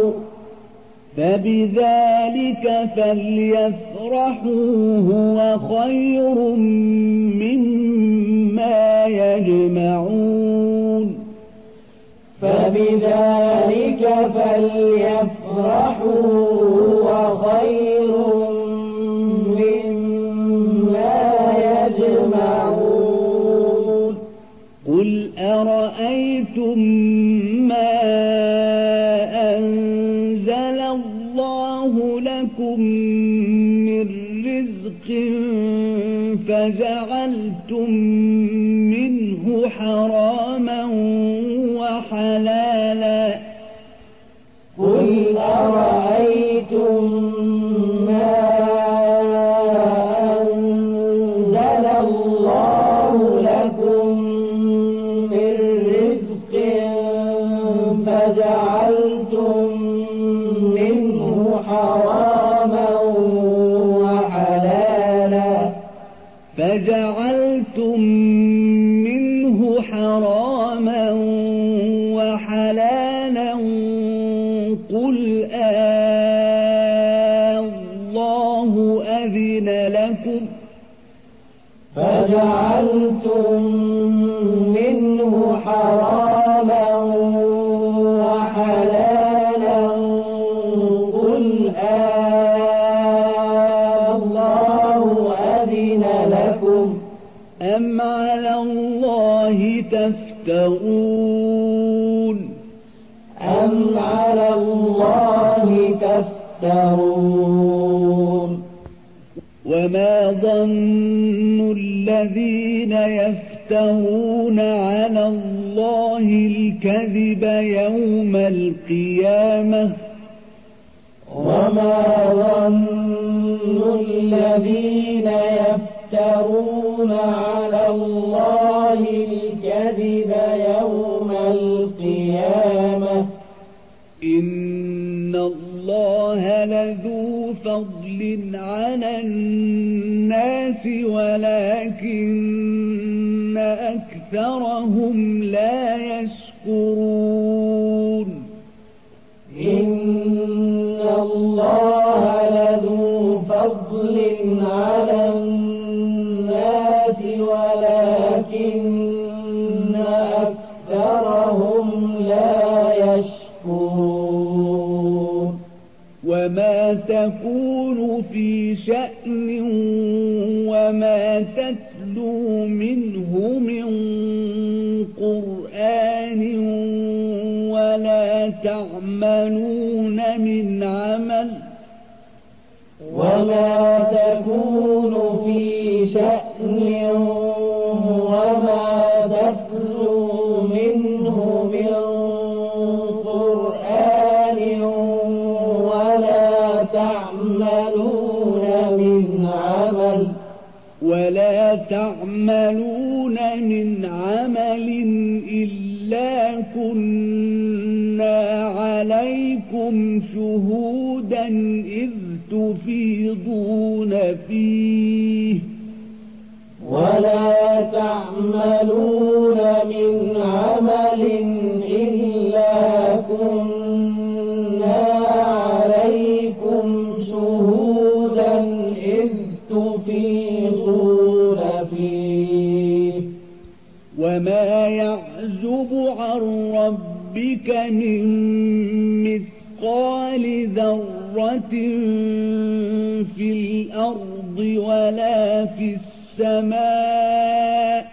فبذلك فليفرحوا هو خير مما يجمعون فبذلك فليفرحوا هو خير مما يجمعون قل أرأيتم ما أنزل الله لكم من رزق فجعلتم منه حراما وحلالا قل أرأيتم ما أنزل الله لكم من رزق فجعلتم منه حراما وحلالا فجعلتم منه حراما وحلالا قل الله أذن لكم فجعلتم منه حراما وحلالا قل الله أذن لكم أم على الله تفترون أم على الله تفترون وما ظن الذين يفترون على الله الكذب يوم القيامة وما ظن الذين يفترون على الله الكذب يوم القيامة إن الله لذو فضل على الناس ولكن أكثرهم لا يشكرون إن الله لذو فضل على الناس ولكن أكثرهم لا يشكرون وما تكون في شأن وما تتلو منه من قرآن ولا تعملون من عمل وما تكون في شأن وما تتلو منه من قرآن ولا تعملون من عمل ولا تعملون من عمل إلا كنا عليكم شهودا إذ تفيضون فيه ولا تعملون من عمل إلا كنا عليكم شهودا إذ تفيضون فيه وما يعزب عن ربك من مثقال ذرة في الأرض ولا في السماء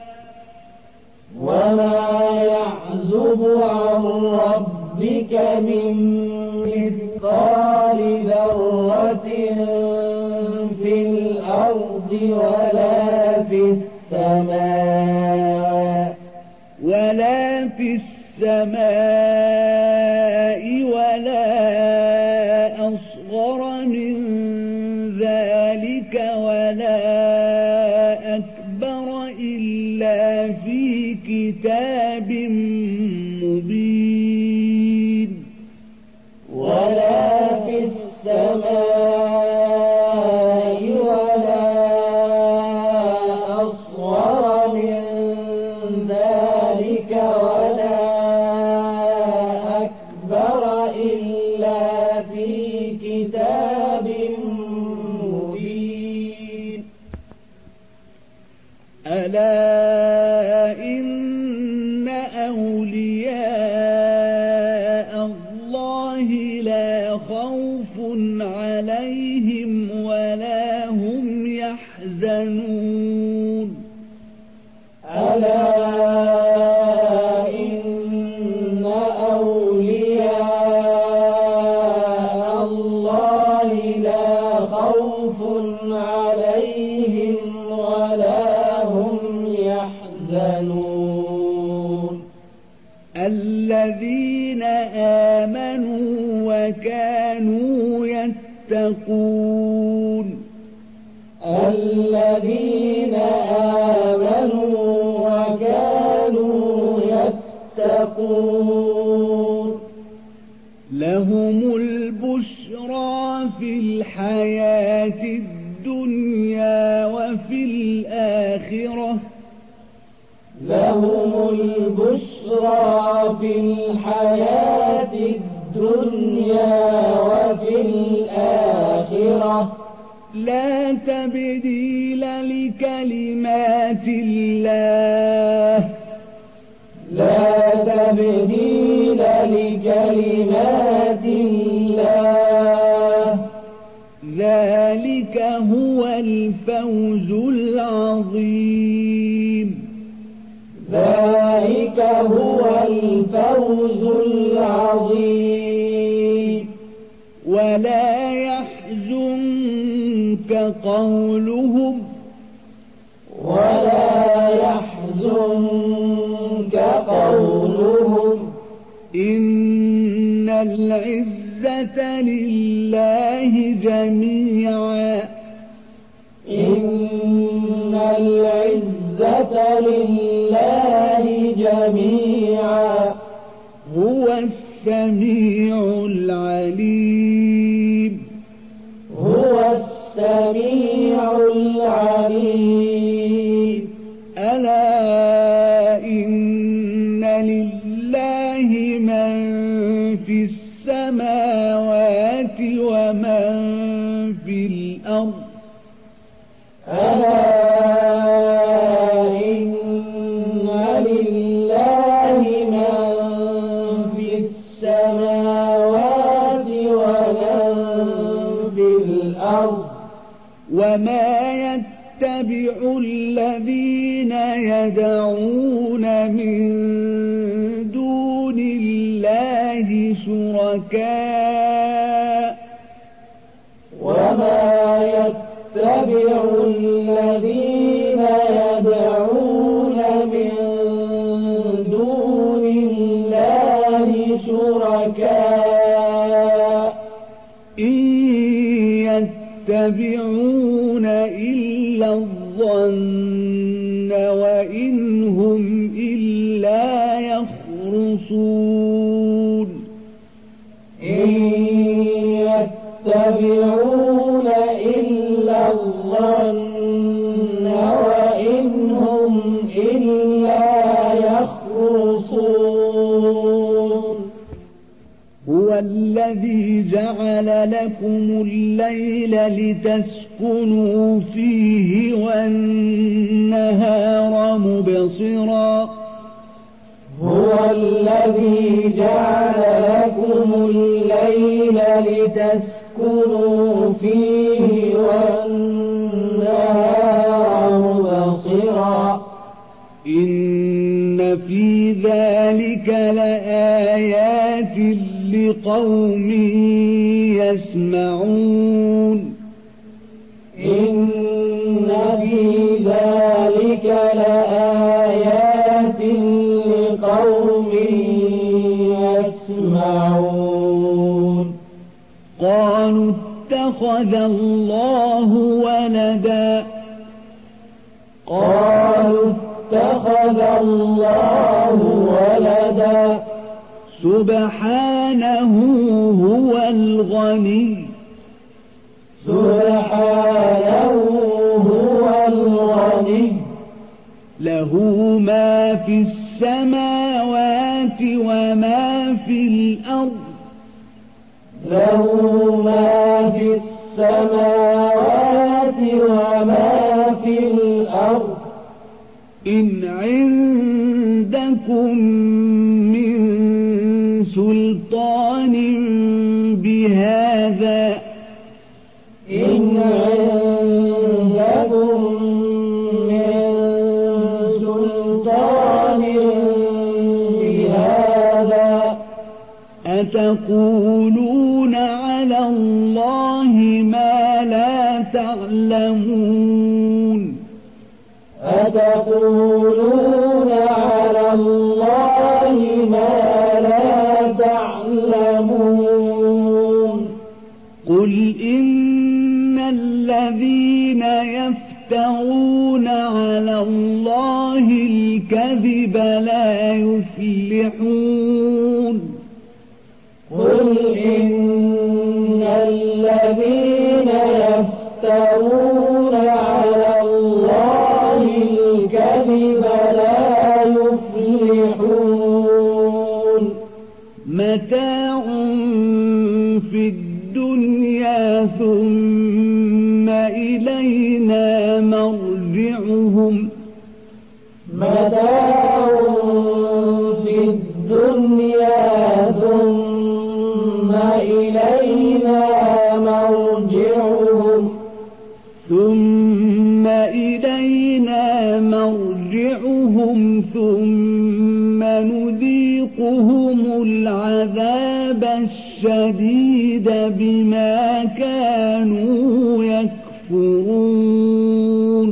وما يعزب عن ربك من مثقال ذرة في الأرض ولا في السماء ولا في السماء ولا أصغر من ذلك ولا أكبر إلا في كتاب مبين الذين آمنوا وكانوا يتقون الذين آمنوا وكانوا يتقون لهم البشرى في الحياة الدنيا وفي الآخرة لهم البشرى في الحياة الدنيا وفي الآخرة لا تبديل لكلمات الله لا تبديل لكلمات الله ذلك هو الفوز العظيم ذلك هو الفوز العظيم ولا يحزنك قولهم ولا يحزنك قولهم إن العزة لله جميعا إن العزة لله جميعا هو السميع العليم هو السميع العليم ألا إن لله من في السماوات ومن في الأرض ألا إن لله من في السماوات ومن في الأرض وما يتبع الذين يدعون من دون الله شركاء وما يتبع الذين يدعون من دون الله شركاء إن يتبعون إلا الظن وإن هم إلا يخرصون إن يتبعون إلا الظن وإن هم إلا يخرصون هو الذي جعل لكم الليل لتسكنوا فيه والنهار مبصرا هو الذي جعل لكم الليل لتسكنوا فيه والنهار مبصرا إن في ذلك لآيات لقوم يسمعون إن في ذلك لآيات لقوم يسمعون قالوا اتخذ الله ولدا قالوا اتخذ الله ولدا سبحانه هو الغني سبحانه هو الغني له ما في السماوات وما في الأرض له ما في السماوات وما في الأرض إن عندكم من سلطان بهذا إن عندكم من سلطان بهذا أتقولون على الله ما لا تعلمون أتقولون على الله ما لا يعلمون قل إن الذين يفترون على الله الكذب لا يفلحون قل إن الذين يفترون على الله الكذب لا يفلحون متاع في الدنيا ثم إلينا مرجعهم متاع في الدنيا ثم إلينا مرجعهم ثم إلينا مرجعهم ثم نذيقهم العذاب الشديد بما كانوا يكفرون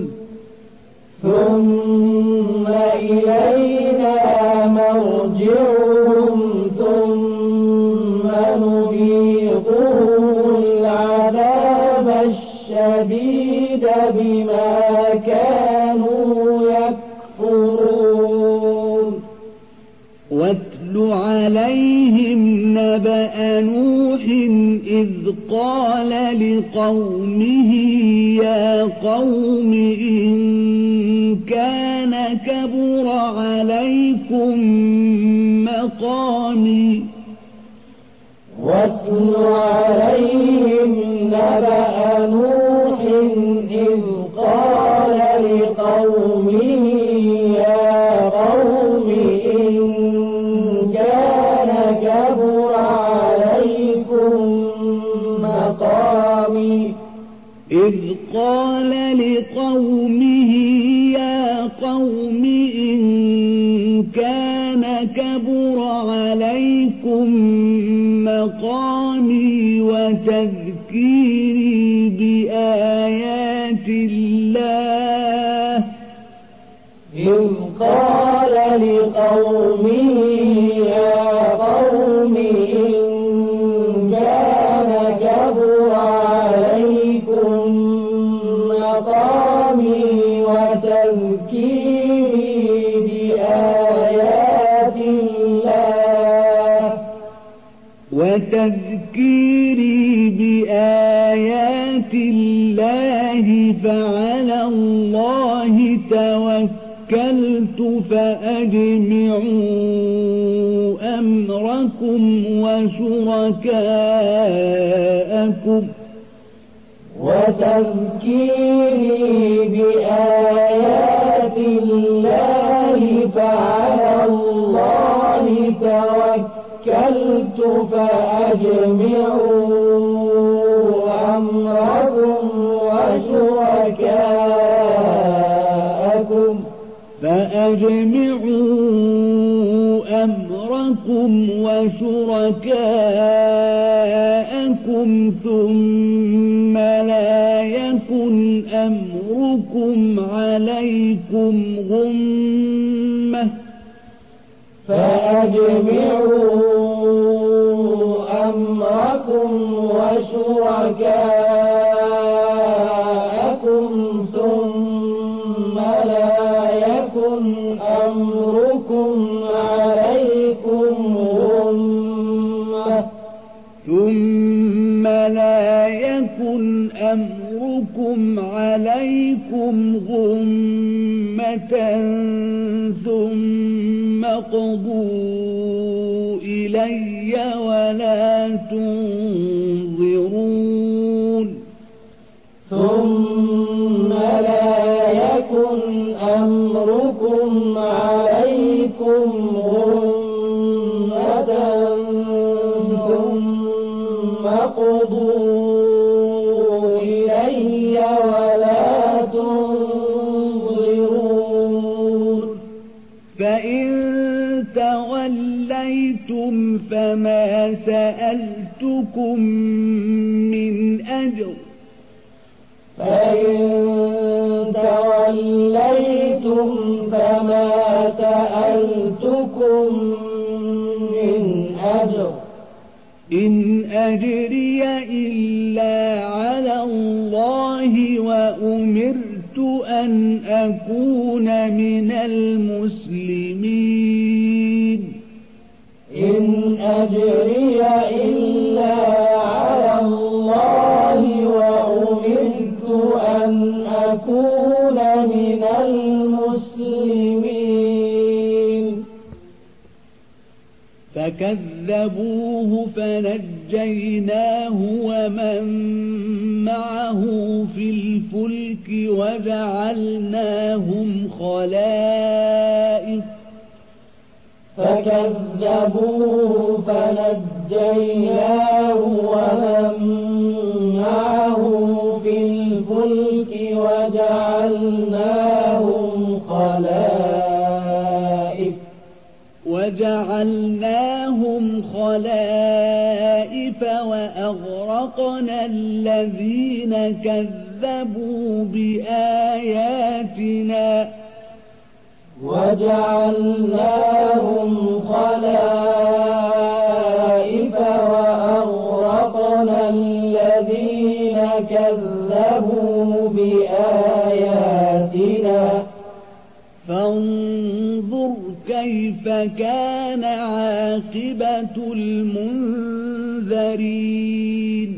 ثم إلينا مرجعهم ثم نذيقهم العذاب الشديد بما كانوا يكفرون واتل عليهم نبأ نوح إذ قال لقومه يا قوم إن كان كبر عليكم مقامي واتل عليهم نبأ نوح إذ قال لقومه يا قوم إن كان كبر عليكم مقامي إذ قال لقومه يا قوم إن كان كبر عليكم مقامي وتذكيري بآيات الله إذ قال لقومه يا قوم إن كان كبر عليكم مقامي وتذكيري بآيات الله وتذكيري بآيات الله فعلى الله توكلت فأجمعوا أمركم وشركاءكم وتذكيري بآيات الله فعلى الله توكلت فأجمعوا أمركم وشركاءكم فأجمعوا أمركم وشركاءكم ثم لا يكن أمركم عليكم غمة فأجمعوا أمركم وشركاءكم ثم لا يكن أمركم عليكم غمة ثم لا يكن أمركم عليكم غمة ثم قضوا إلي ولا تنظرون ثم لا يكن أمركم عليكم غمة ثم قضوا إلي ولا تنظرون فإن توليتم فما سألتكم من أجر فإن توليتم فما سألتكم من أجر إن أجري إلا على الله وأمرت أن أكون من المسلمين إن أجري إلا على الله وأمرت أن أكون من المسلمين فكذبوه فنجيناه ومن معه في الفلك وجعلناهم خلائف فكذبوه فنجيناه ومن معه في الفلك وجعلناهم خلائف وجعلناهم خلائف وأغرقنا الذين كذبوا بآياتنا وجعلناهم خلائف وأغرقنا الذين كذبوا بآياتنا فانظر كيف كان عاقبة المنذرين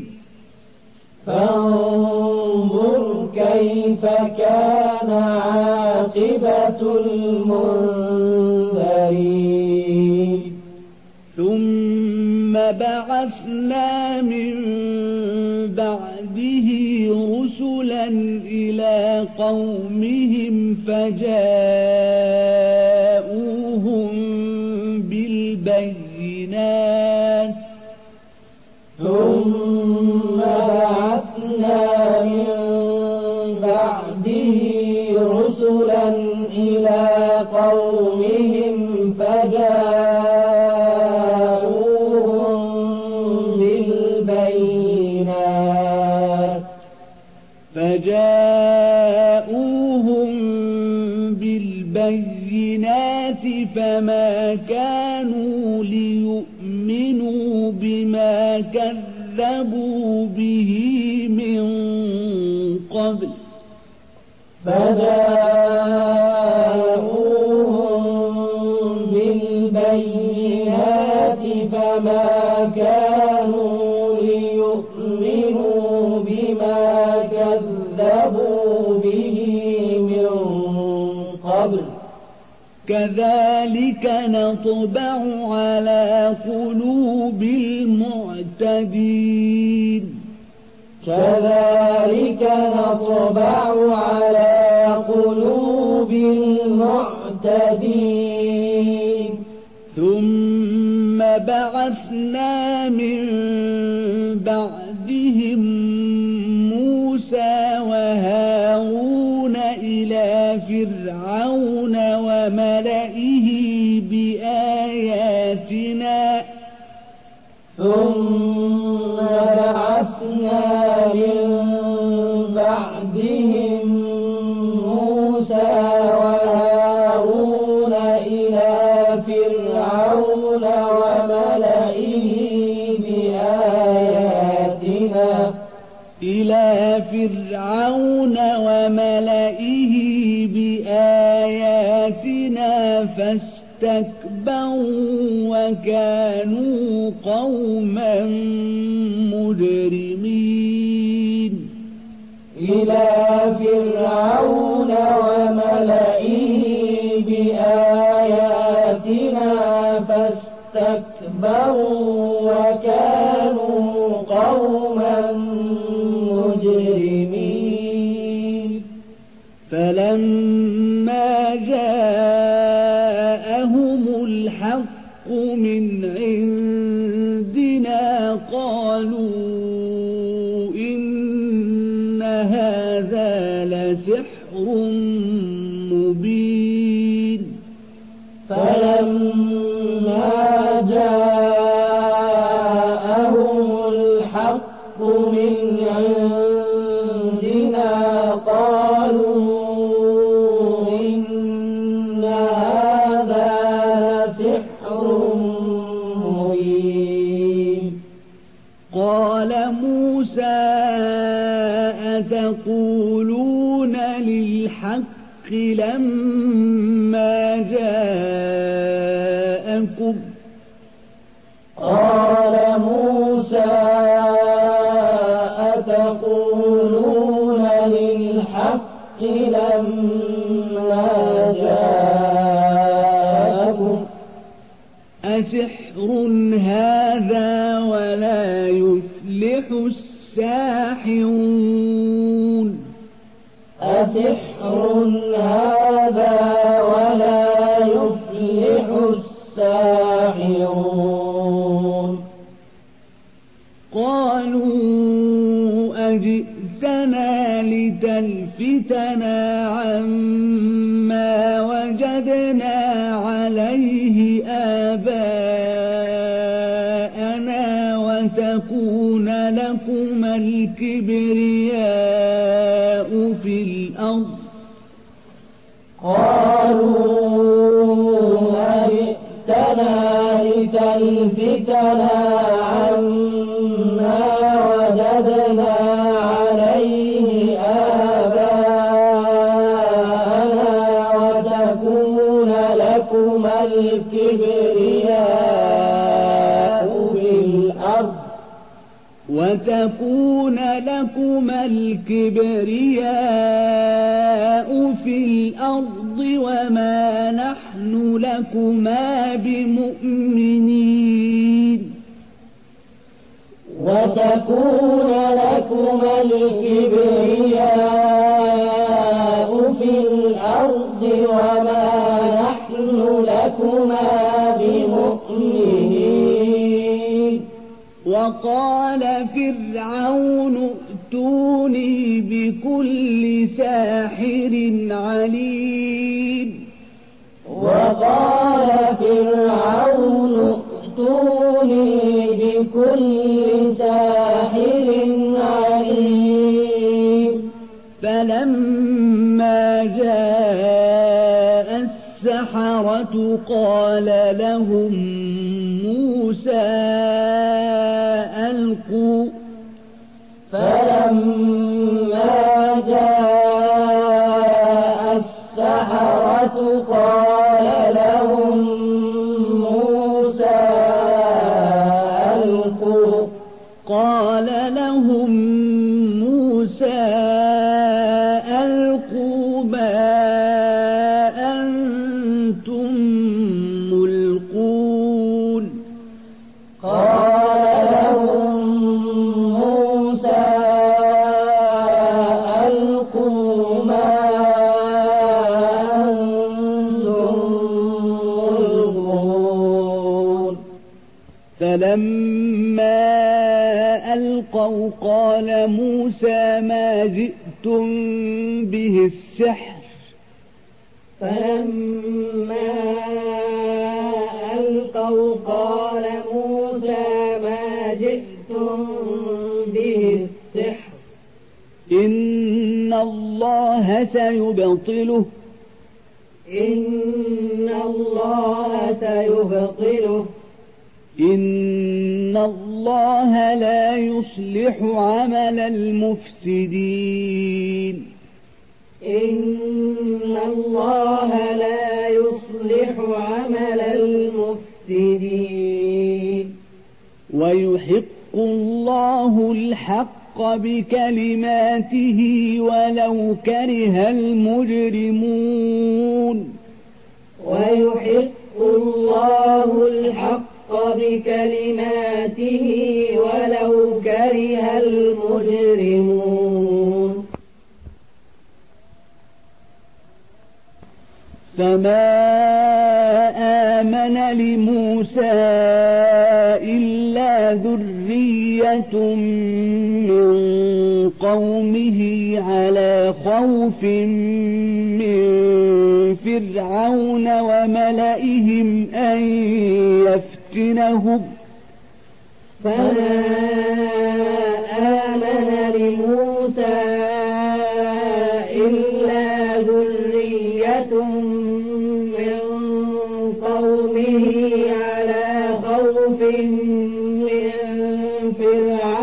فانظر كيف كان عاقبة المنذرين ثم بعثنا من بعده رسلا إلى قومهم فجاءوهم بالبينات ثم بعثنا من بعده رسلا إلى قومهم فجاءوهم بالبينات فجاءوهم بالبينات فما كانوا ليؤمنوا بما كذبوا به من قبل فجاءوهم بالبينات فما كانوا ليؤمنوا بما كذبوا به من قبل كذلك نطبع على قلوب المعتدين كذلك نطبع على قلوب المعتدين ثم بعثنا من بعدهم موسى وهارون إلى فرعون وملئه بآياتنا ثم بعثنا من بعدهم موسى وهارون إلى فرعون وملئه بآياتنا إلى فرعون وملئه بآياتنا فاستكبروا وكانوا قوما مجرمين إلى فرعون وملئه بآياتنا فاستكبروا وكانوا قوما مجرمين فلما جاءهم الحق من عندنا قالوا إن هذا لسحر مبين فلما جاءهم الحق من عندنا قالوا إن هذا لسحر مبين قال موسى أتقولون للحق لما جاءكم قال موسى أتقولون للحق لما جاءكم أسحر هذا ولا يفلح الساحرون أسحر هذا ولا يفلح الساحرون قالوا أجئتنا لتلفتنا عما وجدنا عليه آباءنا وتكون لكما الكبرياء في الأرض قالوا أجئتنا لتلفتنا عما وجدنا عليه آباءنا وتكون لكما الكبرياء في الأرض وتكون لكما الكبرياء في الأرض وما نحن لكما بمؤمنين وتكون لكما الكبرياء في الأرض وما نحن لكما بمؤمنين وقال فرعون ائتوني بكل ساحر عليم وقال فرعون ائتوني بكل ساحر عليم فلما جاء السحرة قال لهم موسى ألقوا فلما جاء السحرة قال لهم موسى ألقوا قال لهم موسى ألقوا ما أنتم ملقون قال لهم موسى ألقوا ما أنتم ملقون فلما ألقوا قال موسى ما جئتم به السحر فلما ألقوا قال موسى ما جئتم به السحر إن الله سيبطله إن الله سيبطله إن الله لا يصلح عمل المفسدين إن الله لا يصلح عمل المفسدين ويحق الله الحق بكلماته ولو كره المجرمون ويحق الله الحق بكلماته ولو كره المجرمون فما آمن لموسى إلا ذرية من قومه على خوف من فرعون وملئهم أن يفتنهم فما آمن لموسى إلا ذرية من قومه على خوف من فرعون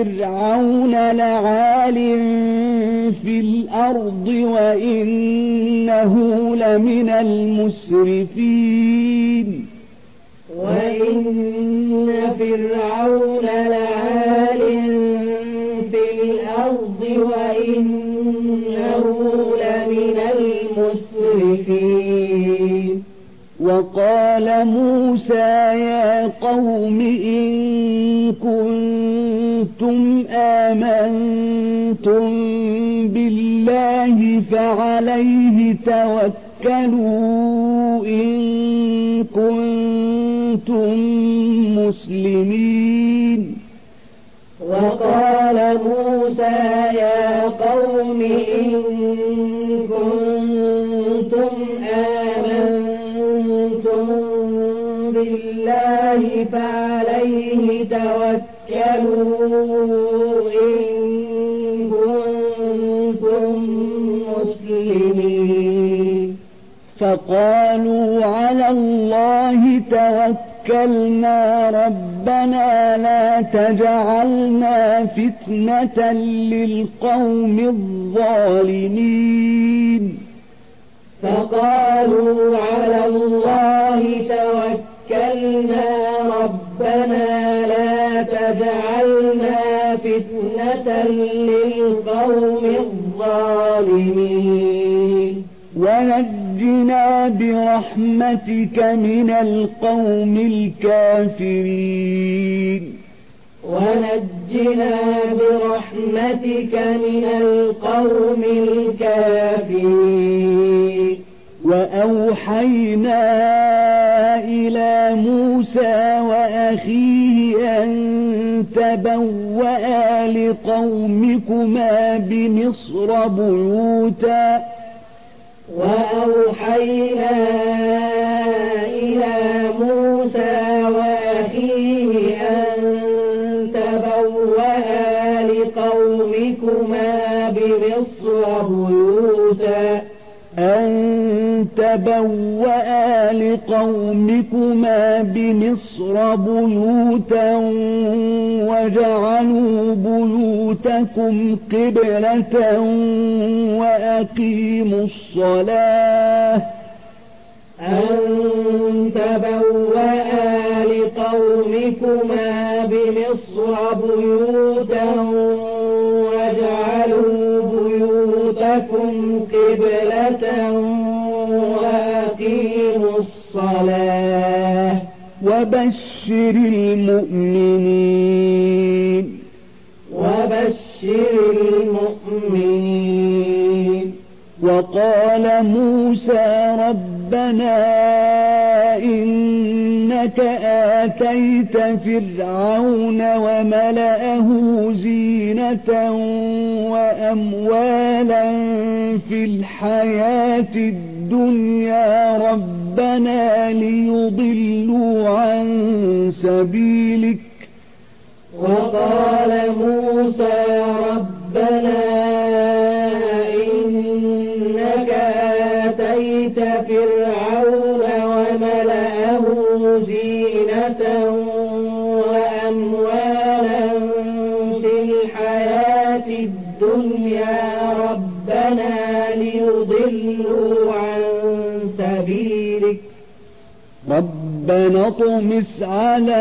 فرعون لعال في الأرض وإنه لمن المسرفين وإن فرعون لعال في الأرض وإنه لمن المسرفين وقال موسى يا قوم إن كنتم آمنتم بالله فعليه توكلوا إن كنتم مسلمين وقال موسى يا قوم إن كنتم آمنتم بالله فعليه توكلوا إن كنتم مسلمين فقالوا على الله توكلنا ربنا لا تجعلنا فتنة للقوم الظالمين فقالوا على الله توكلنا ربنا لا تجعلنا فتنة للقوم الظالمين ونجنا برحمتك من القوم الكافرين ونجنا برحمتك من القوم الكافرين وأوحينا إلى موسى وأخيه أن تبوأ لقومكما بمصر بيوتا وأوحينا إلى موسى وأخيه أن تبوأ لقومكما بمصر بيوتا أن تبوأ لقومكما بمصر بيوتا وجعلوا بيوتكم قبلة وأقيموا الصلاة أن تبوأ لقومكما بمصر بيوتا وجعلوا بيوتكم قبلة وأقيموا الصلاة وبشر المؤمنين وبشر المؤمنين وقال موسى ربنا إنك آتيت فرعون وملأه زينة وأموالا في الحياة الدنيا ربنا ليضلوا عن سبيلك وقال موسى ربنا إنك آتيت فرعون وملأه زينة وأموالا في الحياة الدنيا ربنا ليضلوا عن سبيلك ربنا اطمس على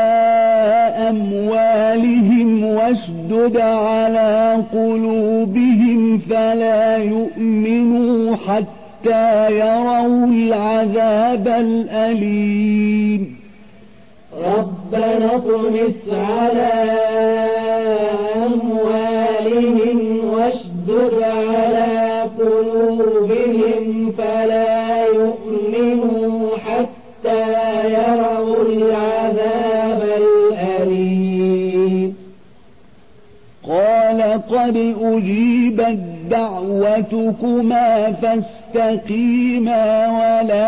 أموالهم واشدد على قلوبهم فلا يؤمنوا حتى يروا العذاب الأليم ربنا اطمس على أموالهم واشدد على قلوبهم فلا يؤمنوا حتى يروا العذاب الأليم قال قد أجيبت دعوتكما فاستقيما ولا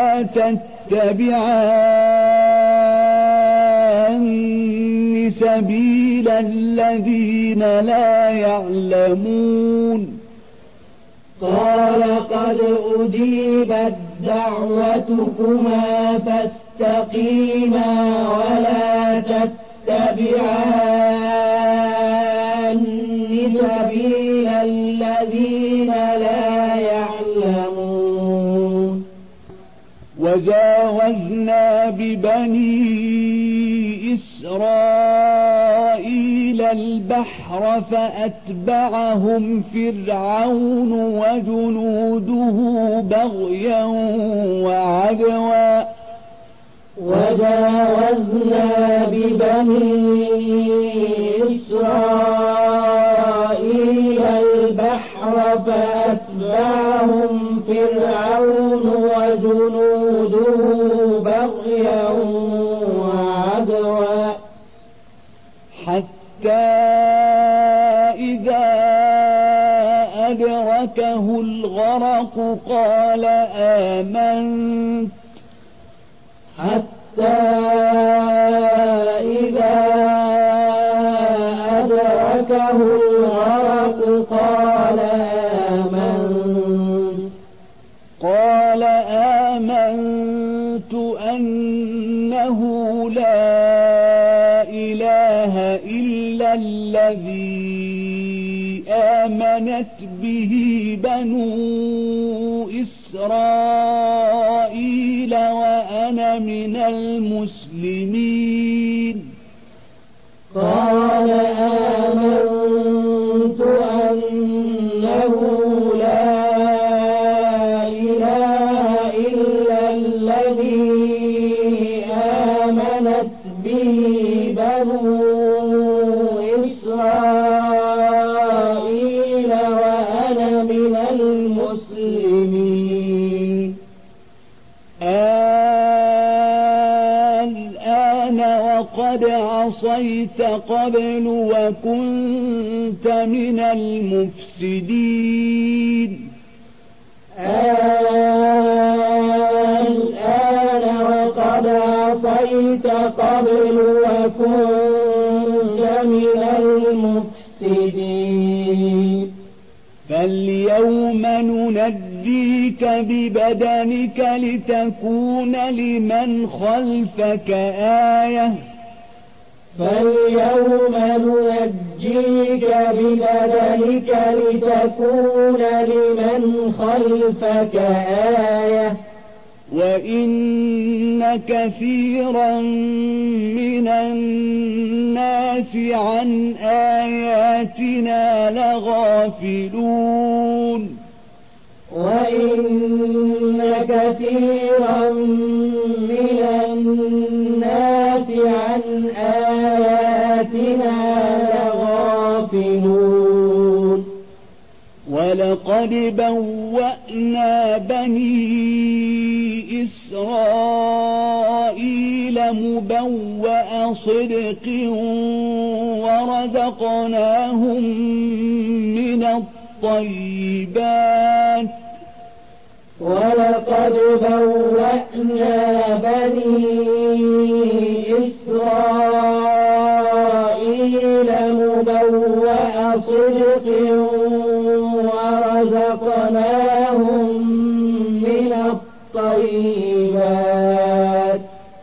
تتبعان سبيل الذين لا يعلمون قال قد أجيبت دعوتكما فاستقيما ولا تتبعان وجاوزنا ببني إسرائيل البحر فأتبعهم فرعون وجنوده بغيا وعدوا وجاوزنا ببني إسرائيل البحر فأتبعهم فرعون وجنوده بغيا وعدوا حتى إذا أدركه الغرق قال آمنت حتى إذا أدركه الغرق قال آمنت قال آمنت أنه لا إله إلا الذي آمنت به بنو إسرائيل وأنا من المسلمين قال آمنت أنه لا إله إلا الذي آمنت به بنو إسرائيل وأنا من المسلمين الآن وقد عصيت قبل وكنت من المفسدين الآن وقد عصيت قبل وكنت من المفسدين فاليوم ننجيك ببدنك لتكون لمن خلفك آية فاليوم ننجيك ببدنك لتكون لمن خلفك آية وإن كثيرا من الناس عن آياتنا لغافلون وإن كثيرا من الناس عن آياتنا لغافلون ولقد بوأنا بني إسرائيل مبوأ صدق ورزقناهم من الطيبات ولقد بوأنا بني إسرائيل مبوأ صدق ورزقناهم من الطيبات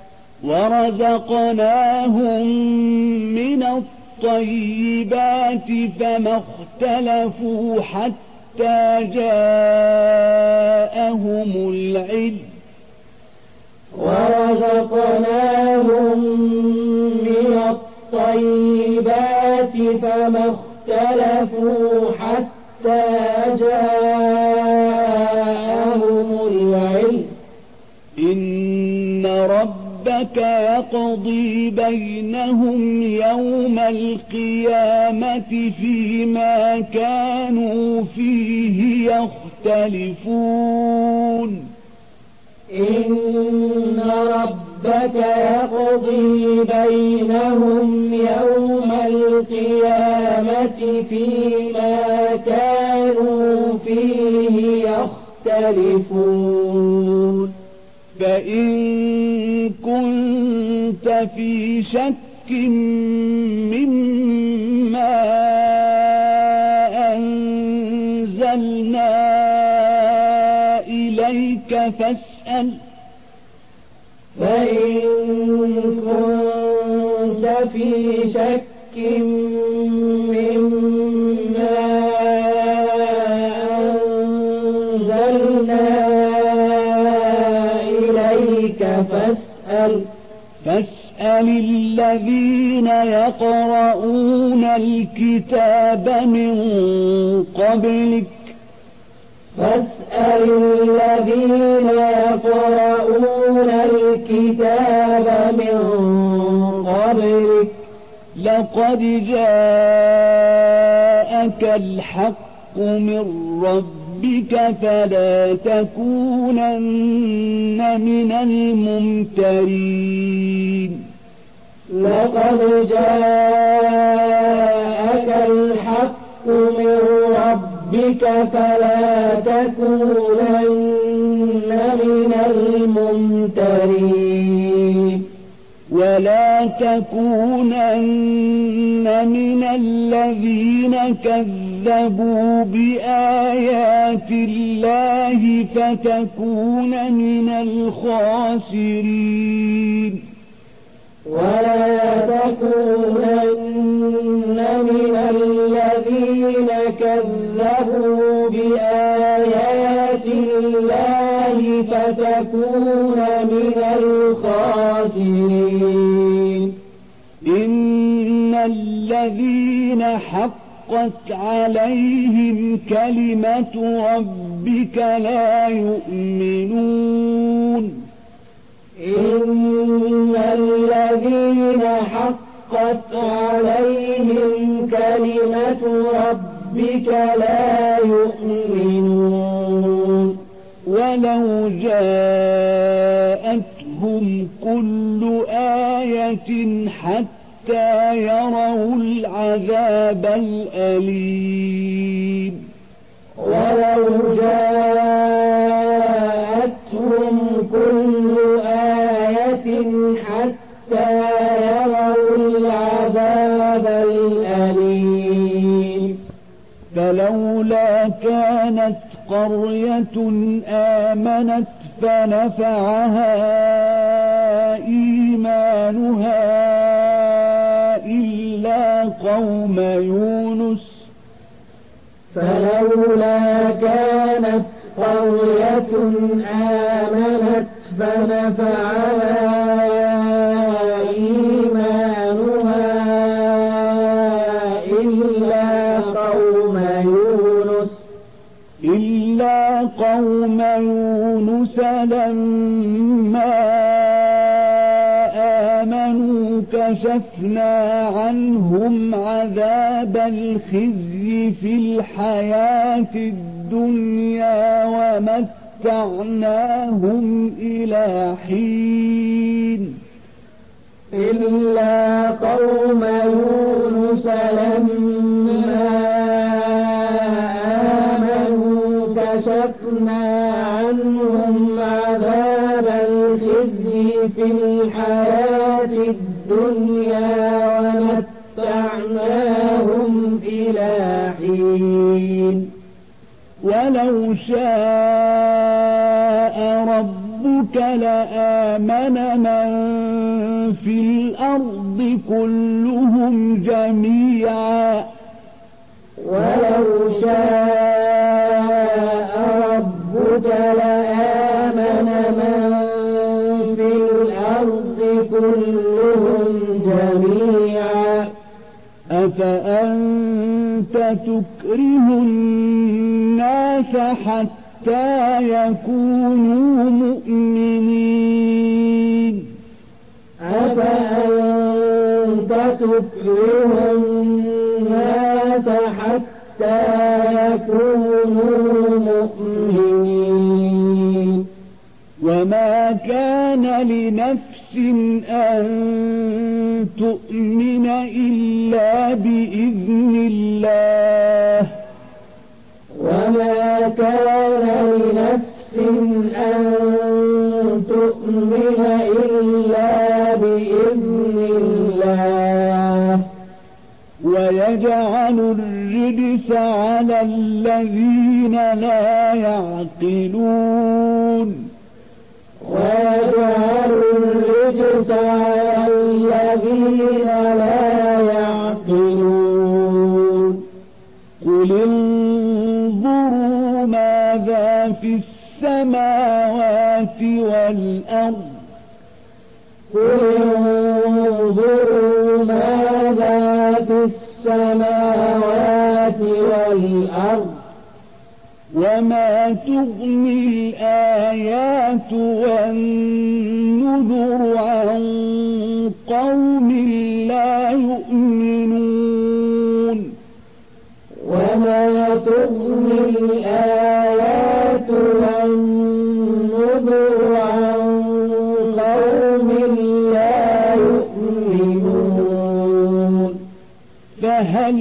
ورزقناهم من الطيبات فما اختلفوا حتى جاءهم العلم ورزقناهم من الطيبات فما اختلفوا حتى جاءهم العلم إن ربك يقضي بينهم يوم القيامة فيما كانوا فيه يختلفون إن ربك يقضي بينهم يوم القيامة فيما كانوا فيه يختلفون فإن كنت في شك مما أنزلنا إليك فاسأل فإن كنت في شك مما أنزلنا إليك فاسأل فاسأل الذين يقرؤون الكتاب من قبلك فاسأل الذين يقرؤون الكتاب من قبلك لقد جاءك الحق من ربك فلا تكونن من الممترين لقد جاءك الحق من ربك فلا تكونن من الممترين ولا تكونن من الذين كذبوا بآيات الله فتكون من الخاسرين ولا تكونن من الذين كذبوا بآيات الله فتكون من الخاسرين إن الذين حقت عليهم كلمة ربك لا يؤمنون إن الذين حقت عليهم كلمة ربك لا يؤمنون ولو جاءتهم كل آية حتى يروا العذاب الأليم ولو جاءتهم كل آية حتى يروا العذاب الأليم فلولا كانت قرية آمنت فنفعها إيمانها إلا قوم يونس فلولا كانت قرية آمنت فنفعها إيمانها إلا قوم يونس إلا قوم يونس لما آمنوا كشفنا عنهم عذاب الخزي في الحياة الدنيا ومتعناهم إلى حين إلا قوم يونس لما آمنوا كشفنا عنهم عذاب الخزي في الحياة الدنيا ومتعناهم إلى حين ولو شاء ربك لآمن من في الأرض كلهم جميعا ولو شاء ربك لآمن من في الأرض كلهم جميعا أفأنت تكره الناس حتى يكونوا مؤمنين أفأنت تكره الناس حتى يكونوا مؤمنين وما كان لنفس أن تؤمن إلا بإذن الله وما كان لنفس أن تؤمن إلا بإذن الله ويجعل الرجس على الذين لا يعقلون ويجعل الرجس على الذين لا يعقلون قل انظروا ماذا في السماوات والأرض قل انظروا ماذا في السماوات والأرض وما تغني الآيات والنذر عن قوم لا يؤمنون وما تغني الآيات والنذر عن قوم لا يؤمنون فهل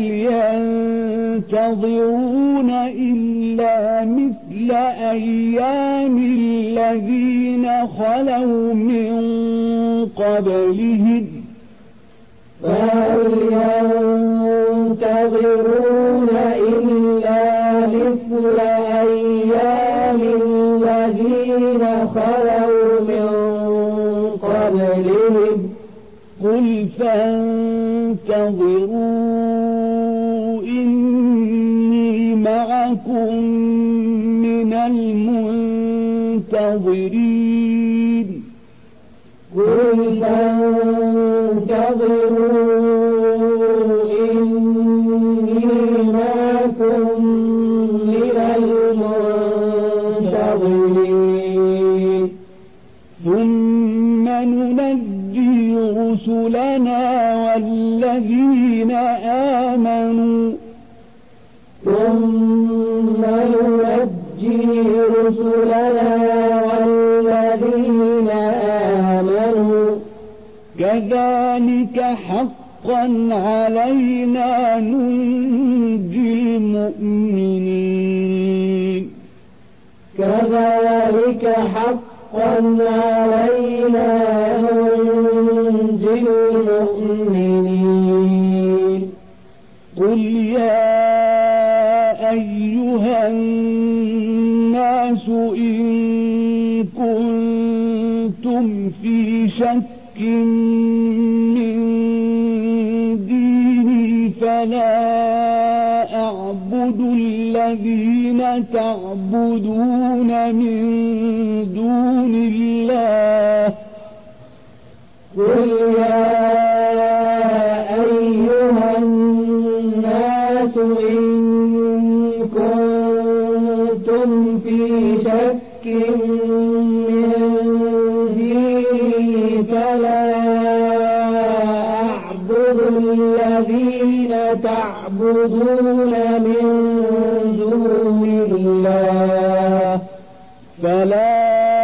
ينتظرون إلا مثل أيام الذين خلوا من قبلهم فهل ينتظرون إلا مثل أيام الذين خلوا من قبلهم قل فانتظروا إني معكم من المنتظرين قل فانتظروا إني معكم من المنتظرين ثم ننجي رسلنا والذين آمنوا ثم ننجي رسلنا والذين آمنوا كذلك حقا علينا ننجي المؤمنين كذلك حقا علينا ننجي المؤمنين قل يا أيها الناس إن كنتم في شك من ديني فلا أعبد الذين تعبدون من دون الله قل يا أيها الناس إن كنتم في شك من ديني فلا أعبد الذين تعبدون من دون الله فلا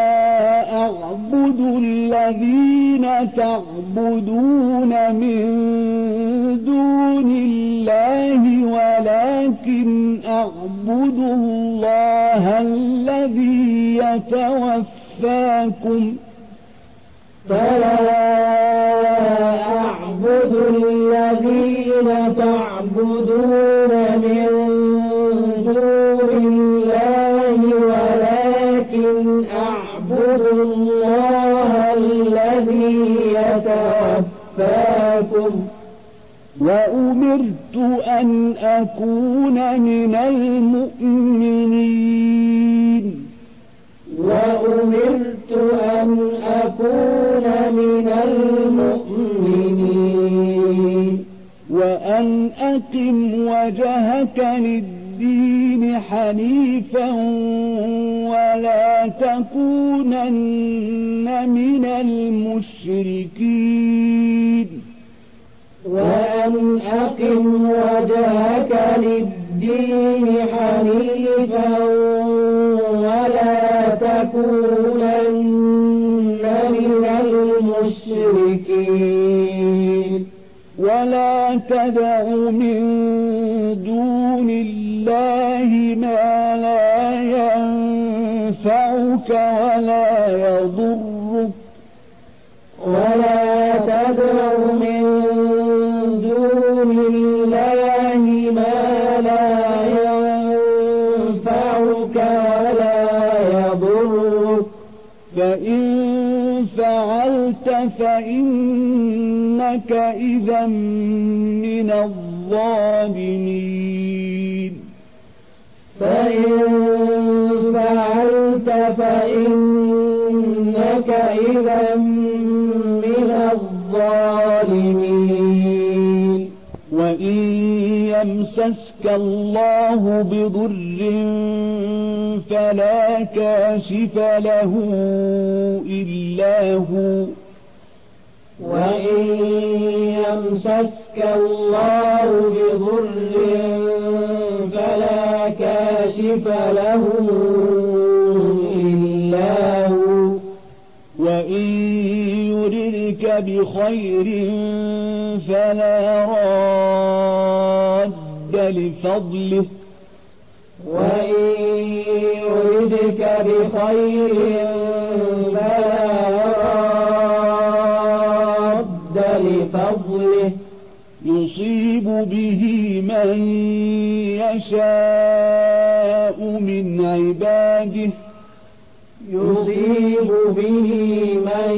أعبد الذين تعبدون من دون الله ولكن أعبد الله الذي يتوفاكم فلا أعبد الذين تعبدون من دون الله ولكن أعبد الله الذي يتوفاكم وأمرت أن أكون من المؤمنين وأمرت أن أكون من المؤمنين وأن أقم وجهك للدين حنيفا ولا تكونن من المشركين وأن أقم وجهك للدين حنيفا ولا تكونن من المشركين ولا تدع من دون الله ما لا ينفعك ولا يضرك ولا تدع من دون الله ما لا ينفعك ولا يضرك فإن فعلت فإنك إذا من الظالمين فإن فعلت فإنك إذا من الظالمين. وإن يمسسك الله بضر فلا كاشف له إلا هو وإن يمسسك الله بضر فلا كاشف له إلا هو وإن يردك بخير فلا راد لفضله وإن يردك بخير فلا راد لفضله يصيب به من يشاء من عباده يصيب به من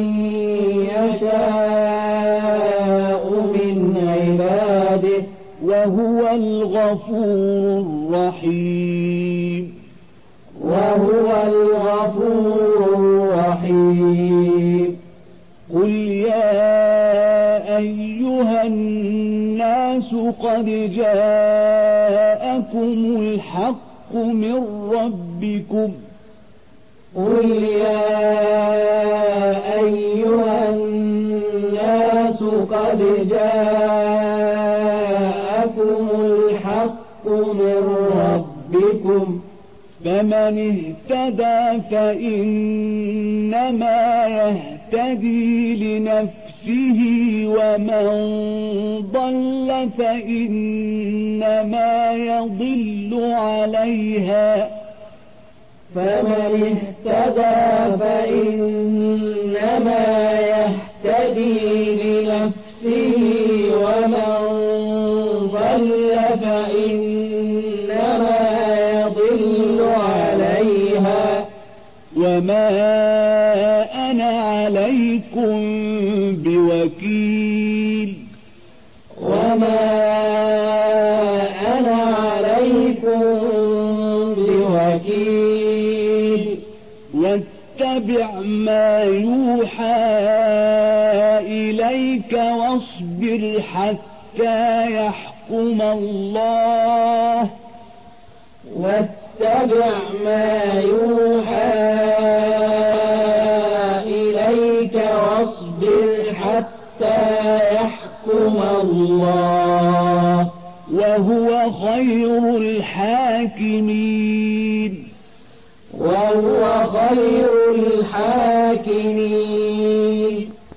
يشاء من عباده وهو الغفور الرحيم وهو الغفور الرحيم. قل يا أيها الناس قد جاءكم الحق من ربكم قل يا أيها الناس قد جاءكم الحق من ربكم فمن اهتدى فإنما يهتدي لنفسه ومن ضل فإنما يضل عليها فمن اهتدى فإنما يهتدي لنفسه ومن ضل فإنما يضل عليها وما أنا عليكم بوكيل وما أنا عليكم بوكيل. واتبع ما يوحى إليك واصبر حتى يحكم الله واتبع ما يوحى إليك واصبر حتى يحكم الله وهو خير الحاكمين وهو خير الحاكمين.